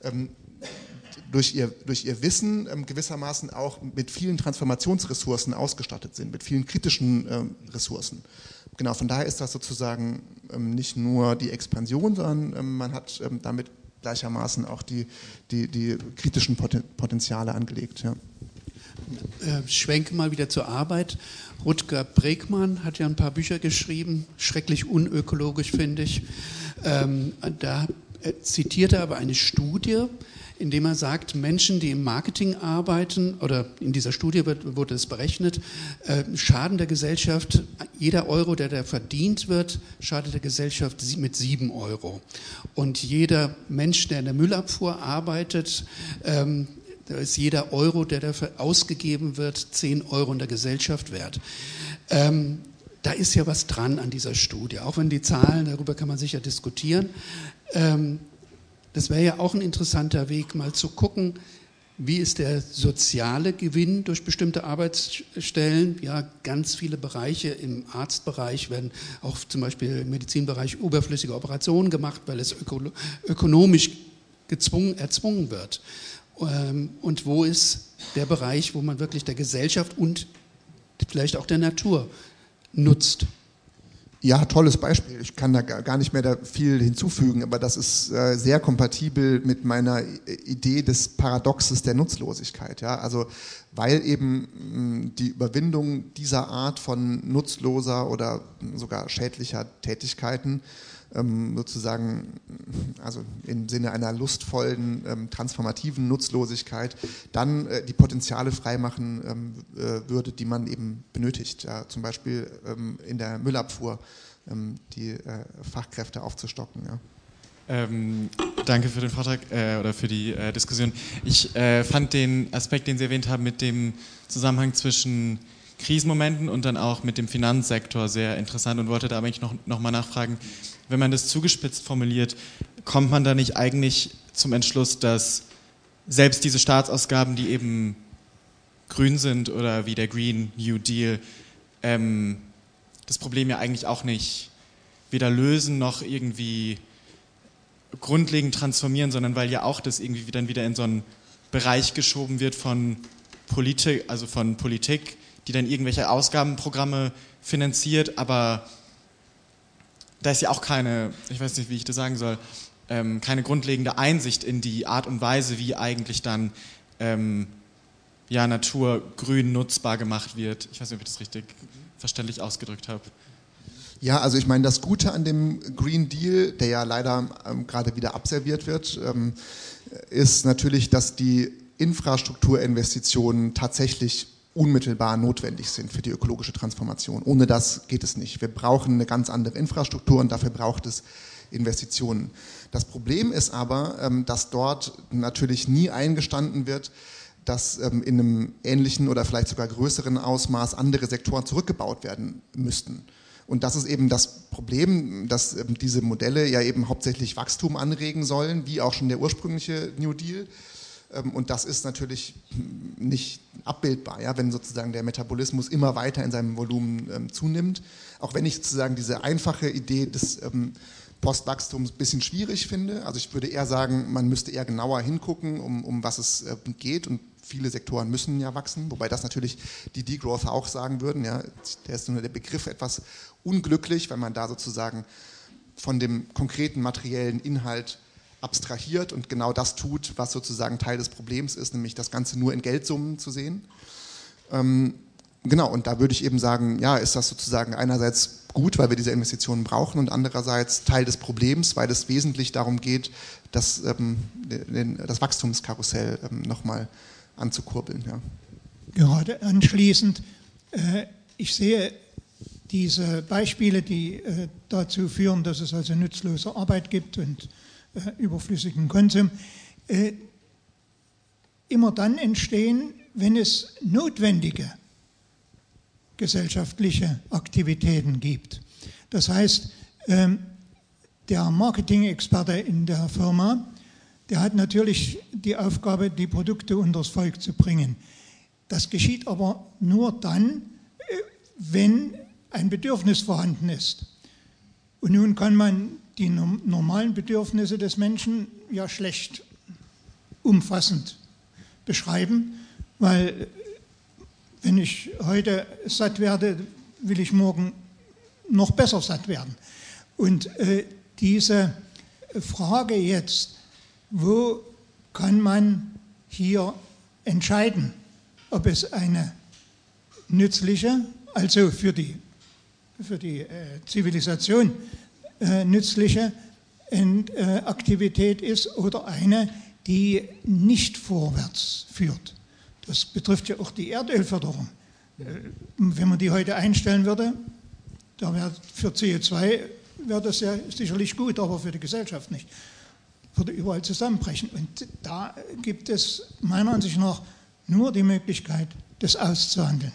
S3: durch ihr, durch ihr Wissen ähm, gewissermaßen auch mit vielen Transformationsressourcen ausgestattet sind, mit vielen kritischen ähm, Ressourcen. Genau, von daher ist das sozusagen ähm, nicht nur die Expansion, sondern ähm, man hat ähm, damit gleichermaßen auch die, die, die kritischen Poten- Potenziale angelegt. Ja.
S5: Äh, schwenke mal wieder zur Arbeit. Rutger Bregmann hat ja ein paar Bücher geschrieben, schrecklich unökologisch, finde ich. Ähm, da zitiert er aber eine Studie, indem er sagt, Menschen, die im Marketing arbeiten, oder in dieser Studie wird, wurde es berechnet, äh, schaden der Gesellschaft, jeder Euro, der da verdient wird, schadet der Gesellschaft mit sieben Euro. Und jeder Mensch, der in der Müllabfuhr arbeitet, ähm, da ist jeder Euro, der dafür ausgegeben wird, zehn Euro in der Gesellschaft wert. Ähm, da ist ja was dran an dieser Studie, auch wenn die Zahlen, darüber kann man sicher diskutieren. Ähm, Das wäre ja auch ein interessanter Weg, mal zu gucken, wie ist der soziale Gewinn durch bestimmte Arbeitsstellen. Ja, ganz viele Bereiche im Arztbereich werden auch zum Beispiel im Medizinbereich überflüssige Operationen gemacht, weil es öko- ökonomisch gezwungen, erzwungen wird. Und wo ist der Bereich, wo man wirklich der Gesellschaft und vielleicht auch der Natur nutzt?
S3: Ja, tolles Beispiel. Ich kann da gar nicht mehr da viel hinzufügen, aber das ist äh, sehr kompatibel mit meiner Idee des Paradoxes der Nutzlosigkeit. Ja? Also weil eben mh, die Überwindung dieser Art von nutzloser oder sogar schädlicher Tätigkeiten ähm, sozusagen, also im Sinne einer lustvollen, ähm, transformativen Nutzlosigkeit, dann äh, die Potenziale freimachen ähm, äh, würde, die man eben benötigt. Ja? Zum Beispiel ähm, in der Müllabfuhr ähm, die äh, Fachkräfte aufzustocken. Ja?
S9: Ähm, danke für den Vortrag äh, oder für die äh, Diskussion. Ich äh, fand den Aspekt, den Sie erwähnt haben, mit dem Zusammenhang zwischen Krisenmomenten und dann auch mit dem Finanzsektor sehr interessant und wollte da eigentlich noch, noch mal nachfragen, wenn man das zugespitzt formuliert, kommt man da nicht eigentlich zum Entschluss, dass selbst diese Staatsausgaben, die eben grün sind oder wie der Green New Deal, ähm, das Problem ja eigentlich auch nicht weder lösen noch irgendwie grundlegend transformieren, sondern weil ja auch das irgendwie dann wieder in so einen Bereich geschoben wird von Politik, also von Politik, die dann irgendwelche Ausgabenprogramme finanziert, aber da ist ja auch keine, ich weiß nicht, wie ich das sagen soll, ähm, keine grundlegende Einsicht in die Art und Weise, wie eigentlich dann ähm, ja, Natur grün nutzbar gemacht wird. Ich weiß nicht, ob ich das richtig verständlich ausgedrückt habe.
S3: Ja, also ich meine, das Gute an dem Green Deal, der ja leider ähm, gerade wieder abserviert wird, ähm, ist natürlich, dass die Infrastrukturinvestitionen tatsächlich unmittelbar notwendig sind für die ökologische Transformation. Ohne das geht es nicht. Wir brauchen eine ganz andere Infrastruktur und dafür braucht es Investitionen. Das Problem ist aber, dass dort natürlich nie eingestanden wird, dass in einem ähnlichen oder vielleicht sogar größeren Ausmaß andere Sektoren zurückgebaut werden müssten. Und das ist eben das Problem, dass diese Modelle ja eben hauptsächlich Wachstum anregen sollen, wie auch schon der ursprüngliche New Deal. Und das ist natürlich nicht abbildbar, ja, wenn sozusagen der Metabolismus immer weiter in seinem Volumen ähm, zunimmt. Auch wenn ich sozusagen diese einfache Idee des ähm, Postwachstums ein bisschen schwierig finde. Also ich würde eher sagen, man müsste eher genauer hingucken, um, um was es äh, geht. Und viele Sektoren müssen ja wachsen, wobei das natürlich die Degrowther auch sagen würden. Ja, der ist nur der Begriff etwas unglücklich, weil man da sozusagen von dem konkreten materiellen Inhalt abstrahiert und genau das tut, was sozusagen Teil des Problems ist, nämlich das Ganze nur in Geldsummen zu sehen. Ähm, genau, und da würde ich eben sagen, ja, ist das sozusagen einerseits gut, weil wir diese Investitionen brauchen und andererseits Teil des Problems, weil es wesentlich darum geht, das, ähm, den, das Wachstumskarussell ähm, nochmal anzukurbeln. Ja.
S8: Gerade anschließend, äh, ich sehe diese Beispiele, die äh, dazu führen, dass es also nutzlose Arbeit gibt und überflüssigen Konsum, äh, immer dann entstehen, wenn es notwendige gesellschaftliche Aktivitäten gibt. Das heißt, ähm, der Marketing-Experte in der Firma, der hat natürlich die Aufgabe, die Produkte unters Volk zu bringen. Das geschieht aber nur dann, äh, wenn ein Bedürfnis vorhanden ist. Und nun kann man die normalen Bedürfnisse des Menschen ja schlecht umfassend beschreiben, weil wenn ich heute satt werde, will ich morgen noch besser satt werden. Und äh, diese Frage jetzt, wo kann man hier entscheiden, ob es eine nützliche, also für die, für die äh, Zivilisation äh, nützliche Ent, äh, Aktivität ist oder eine, die nicht vorwärts führt. Das betrifft ja auch die Erdölförderung. Äh, wenn man die heute einstellen würde, da wäre für C O zwei wäre das ja sicherlich gut, aber für die Gesellschaft nicht. Würde überall zusammenbrechen. Und da gibt es meiner Ansicht nach nur die Möglichkeit, das auszuhandeln.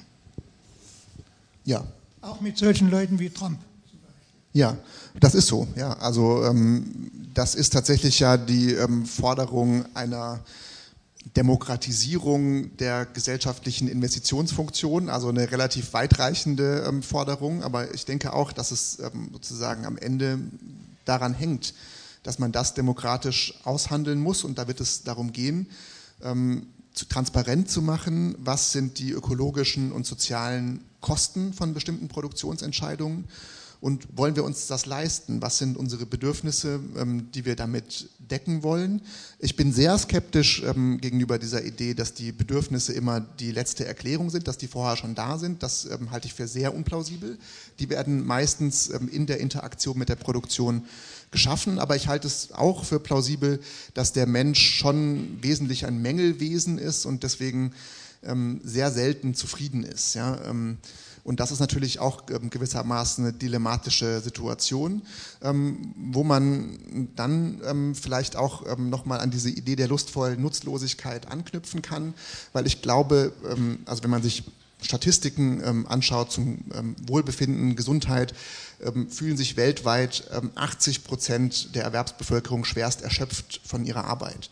S3: Ja.
S8: Auch mit solchen Leuten wie Trump.
S3: Ja, das ist so. Ja, also ähm, das ist tatsächlich ja die ähm, Forderung einer Demokratisierung der gesellschaftlichen Investitionsfunktion, also eine relativ weitreichende ähm, Forderung. Aber ich denke auch, dass es ähm, sozusagen am Ende daran hängt, dass man das demokratisch aushandeln muss. Und da wird es darum gehen, ähm, zu transparent zu machen, was sind die ökologischen und sozialen Kosten von bestimmten Produktionsentscheidungen. Und wollen wir uns das leisten? Was sind unsere Bedürfnisse, ähm, die wir damit decken wollen? Ich bin sehr skeptisch ähm, gegenüber dieser Idee, dass die Bedürfnisse immer die letzte Erklärung sind, dass die vorher schon da sind. Das ähm, halte ich für sehr unplausibel. Die werden meistens ähm, in der Interaktion mit der Produktion geschaffen, aber ich halte es auch für plausibel, dass der Mensch schon wesentlich ein Mängelwesen ist und deswegen ähm, sehr selten zufrieden ist. Ja? Ähm, Und das ist natürlich auch ähm, gewissermaßen eine dilemmatische Situation, ähm, wo man dann ähm, vielleicht auch ähm, nochmal an diese Idee der lustvollen Nutzlosigkeit anknüpfen kann, weil ich glaube, ähm, also wenn man sich Statistiken ähm, anschaut zum ähm, Wohlbefinden, Gesundheit, ähm, fühlen sich weltweit ähm, achtzig Prozent der Erwerbsbevölkerung schwerst erschöpft von ihrer Arbeit.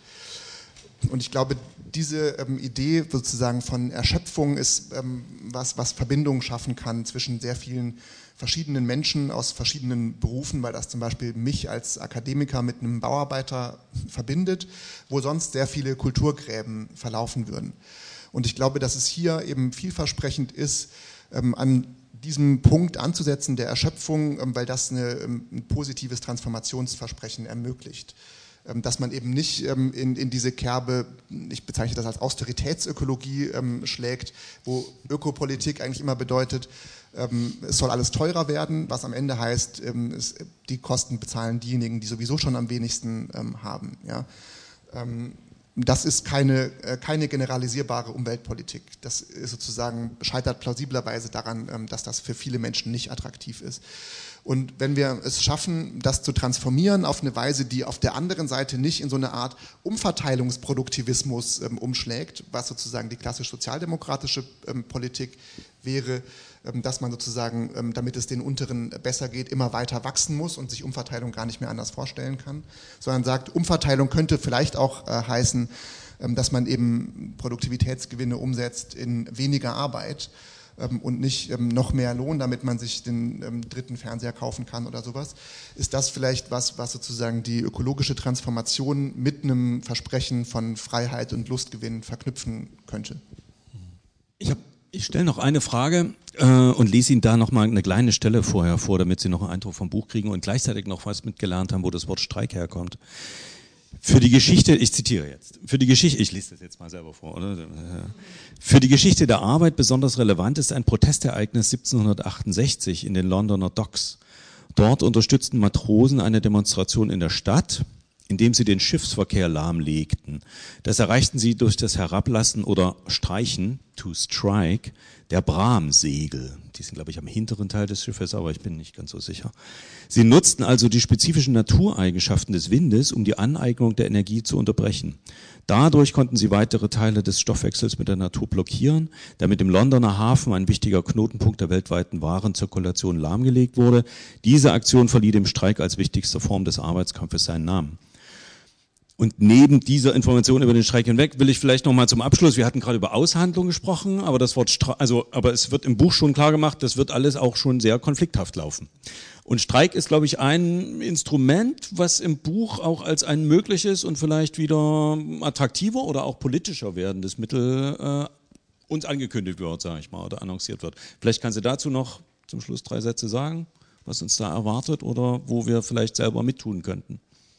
S3: Und ich glaube, diese ähm, Idee sozusagen von Erschöpfung ist ähm, was, was Verbindungen schaffen kann zwischen sehr vielen verschiedenen Menschen aus verschiedenen Berufen, weil das zum Beispiel mich als Akademiker mit einem Bauarbeiter verbindet, wo sonst sehr viele Kulturgräben verlaufen würden. Und ich glaube, dass es hier eben vielversprechend ist, ähm, an diesem Punkt anzusetzen der Erschöpfung, ähm, weil das eine, ähm, ein positives Transformationsversprechen ermöglicht. Dass man eben nicht ähm, in, in diese Kerbe, ich bezeichne das als Austeritätsökologie, ähm, schlägt, wo Ökopolitik eigentlich immer bedeutet, ähm, es soll alles teurer werden, was am Ende heißt, ähm, es, die Kosten bezahlen diejenigen, die sowieso schon am wenigsten ähm, haben. Ja? Ähm, das ist keine, äh, keine generalisierbare Umweltpolitik. Das ist sozusagen, scheitert plausiblerweise daran, ähm, dass das für viele Menschen nicht attraktiv ist. Und wenn wir es schaffen, das zu transformieren auf eine Weise, die auf der anderen Seite nicht in so eine Art Umverteilungsproduktivismus ähm, umschlägt, was sozusagen die klassisch sozialdemokratische ähm, Politik wäre, ähm, dass man sozusagen, ähm, damit es den Unteren besser geht, immer weiter wachsen muss und sich Umverteilung gar nicht mehr anders vorstellen kann, sondern sagt, Umverteilung könnte vielleicht auch äh, heißen, ähm, dass man eben Produktivitätsgewinne umsetzt in weniger Arbeit, und nicht ähm, noch mehr Lohn, damit man sich den ähm, dritten Fernseher kaufen kann oder sowas. Ist das vielleicht was, was sozusagen die ökologische Transformation mit einem Versprechen von Freiheit und Lustgewinn verknüpfen könnte?
S2: Ich, hab, ich stelle noch eine Frage äh, und lese Ihnen da nochmal eine kleine Stelle vorher vor, damit Sie noch einen Eindruck vom Buch kriegen und gleichzeitig noch was mitgelernt haben, wo das Wort Streik herkommt. Für die Geschichte, ich zitiere jetzt, für die Geschichte, ich lese das jetzt mal selber vor, oder? Für die Geschichte der Arbeit besonders relevant ist ein Protestereignis siebzehnhundertachtundsechzig in den Londoner Docks. Dort unterstützten Matrosen eine Demonstration in der Stadt, indem sie den Schiffsverkehr lahmlegten. Das erreichten sie durch das Herablassen oder Streichen, to strike, der Bramsegel. Die sind, glaube ich, am hinteren Teil des Schiffes, aber ich bin nicht ganz so sicher. Sie nutzten also die spezifischen Natureigenschaften des Windes, um die Aneignung der Energie zu unterbrechen. Dadurch konnten sie weitere Teile des Stoffwechsels mit der Natur blockieren, damit im Londoner Hafen ein wichtiger Knotenpunkt der weltweiten Warenzirkulation lahmgelegt wurde. Diese Aktion verlieh dem Streik als wichtigste Form des Arbeitskampfes seinen Namen. Und neben dieser Information über den Streik hinweg will ich vielleicht noch mal zum Abschluss, wir hatten gerade über Aushandlung gesprochen, aber das Wort Streik, also, aber es wird im Buch schon klar gemacht, das wird alles auch schon sehr konflikthaft laufen. Und Streik ist, glaube ich, ein Instrument, was im Buch auch als ein mögliches und vielleicht wieder attraktiver oder auch politischer werdendes Mittel äh, uns angekündigt wird, sage ich mal, oder annonciert wird. Vielleicht kann sie dazu noch zum Schluss drei Sätze sagen, was uns da erwartet oder wo wir vielleicht selber mittun könnten.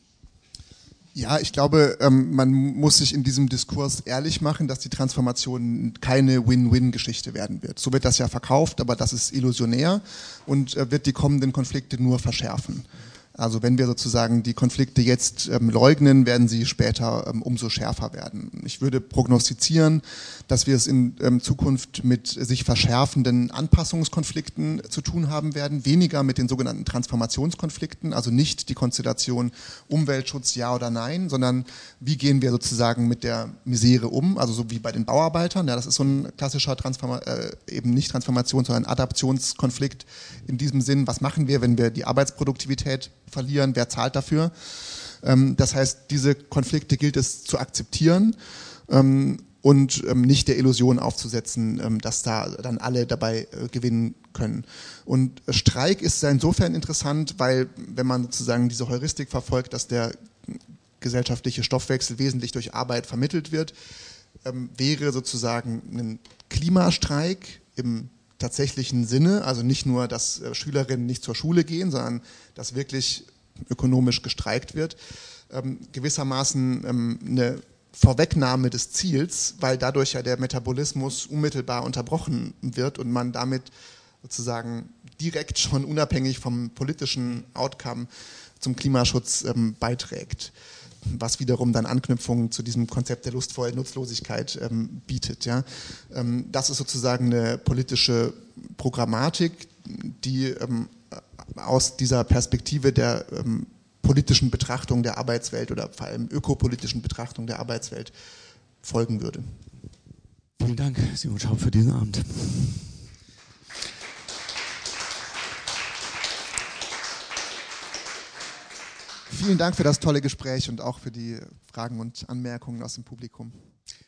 S3: Ja, ich glaube, ähm, man muss sich in diesem Diskurs ehrlich machen, dass die Transformation keine Win-Win-Geschichte werden wird. So wird das ja verkauft, aber das ist illusionär und äh, wird die kommenden Konflikte nur verschärfen. Also wenn wir sozusagen die Konflikte jetzt ähm, leugnen, werden sie später ähm, umso schärfer werden. Ich würde prognostizieren, dass wir es in ähm, Zukunft mit sich verschärfenden Anpassungskonflikten zu tun haben werden, weniger mit den sogenannten Transformationskonflikten, also nicht die Konstellation Umweltschutz ja oder nein, sondern wie gehen wir sozusagen mit der Misere um, also so wie bei den Bauarbeitern. Ja, das ist so ein klassischer Transforma äh, eben nicht Transformations-, sondern Adaptionskonflikt in diesem Sinn. Was machen wir, wenn wir die Arbeitsproduktivität verlieren, wer zahlt dafür? Ähm, das heißt, diese Konflikte gilt es zu akzeptieren ähm, und ähm, nicht der Illusion aufzusetzen, ähm, dass da dann alle dabei äh, gewinnen können. Und Streik ist insofern interessant, weil wenn man sozusagen diese Heuristik verfolgt, dass der gesellschaftliche Stoffwechsel wesentlich durch Arbeit vermittelt wird, ähm, wäre sozusagen ein Klimastreik im tatsächlichen Sinne, also nicht nur, dass äh, Schülerinnen nicht zur Schule gehen, sondern dass wirklich ökonomisch gestreikt wird, ähm, gewissermaßen ähm, eine Vorwegnahme des Ziels, weil dadurch ja der Metabolismus unmittelbar unterbrochen wird und man damit sozusagen direkt schon unabhängig vom politischen Outcome zum Klimaschutz ähm, beiträgt, was wiederum dann Anknüpfungen zu diesem Konzept der lustvollen Nutzlosigkeit ähm, bietet. Ja. Ähm, das ist sozusagen eine politische Programmatik, die ähm, aus dieser Perspektive der ähm, politischen Betrachtung der Arbeitswelt oder vor allem ökopolitischen Betrachtung der Arbeitswelt folgen würde.
S10: Vielen Dank, Simon Schaub, für diesen Abend.
S3: Vielen Dank für das tolle Gespräch und auch für die Fragen und Anmerkungen aus dem Publikum.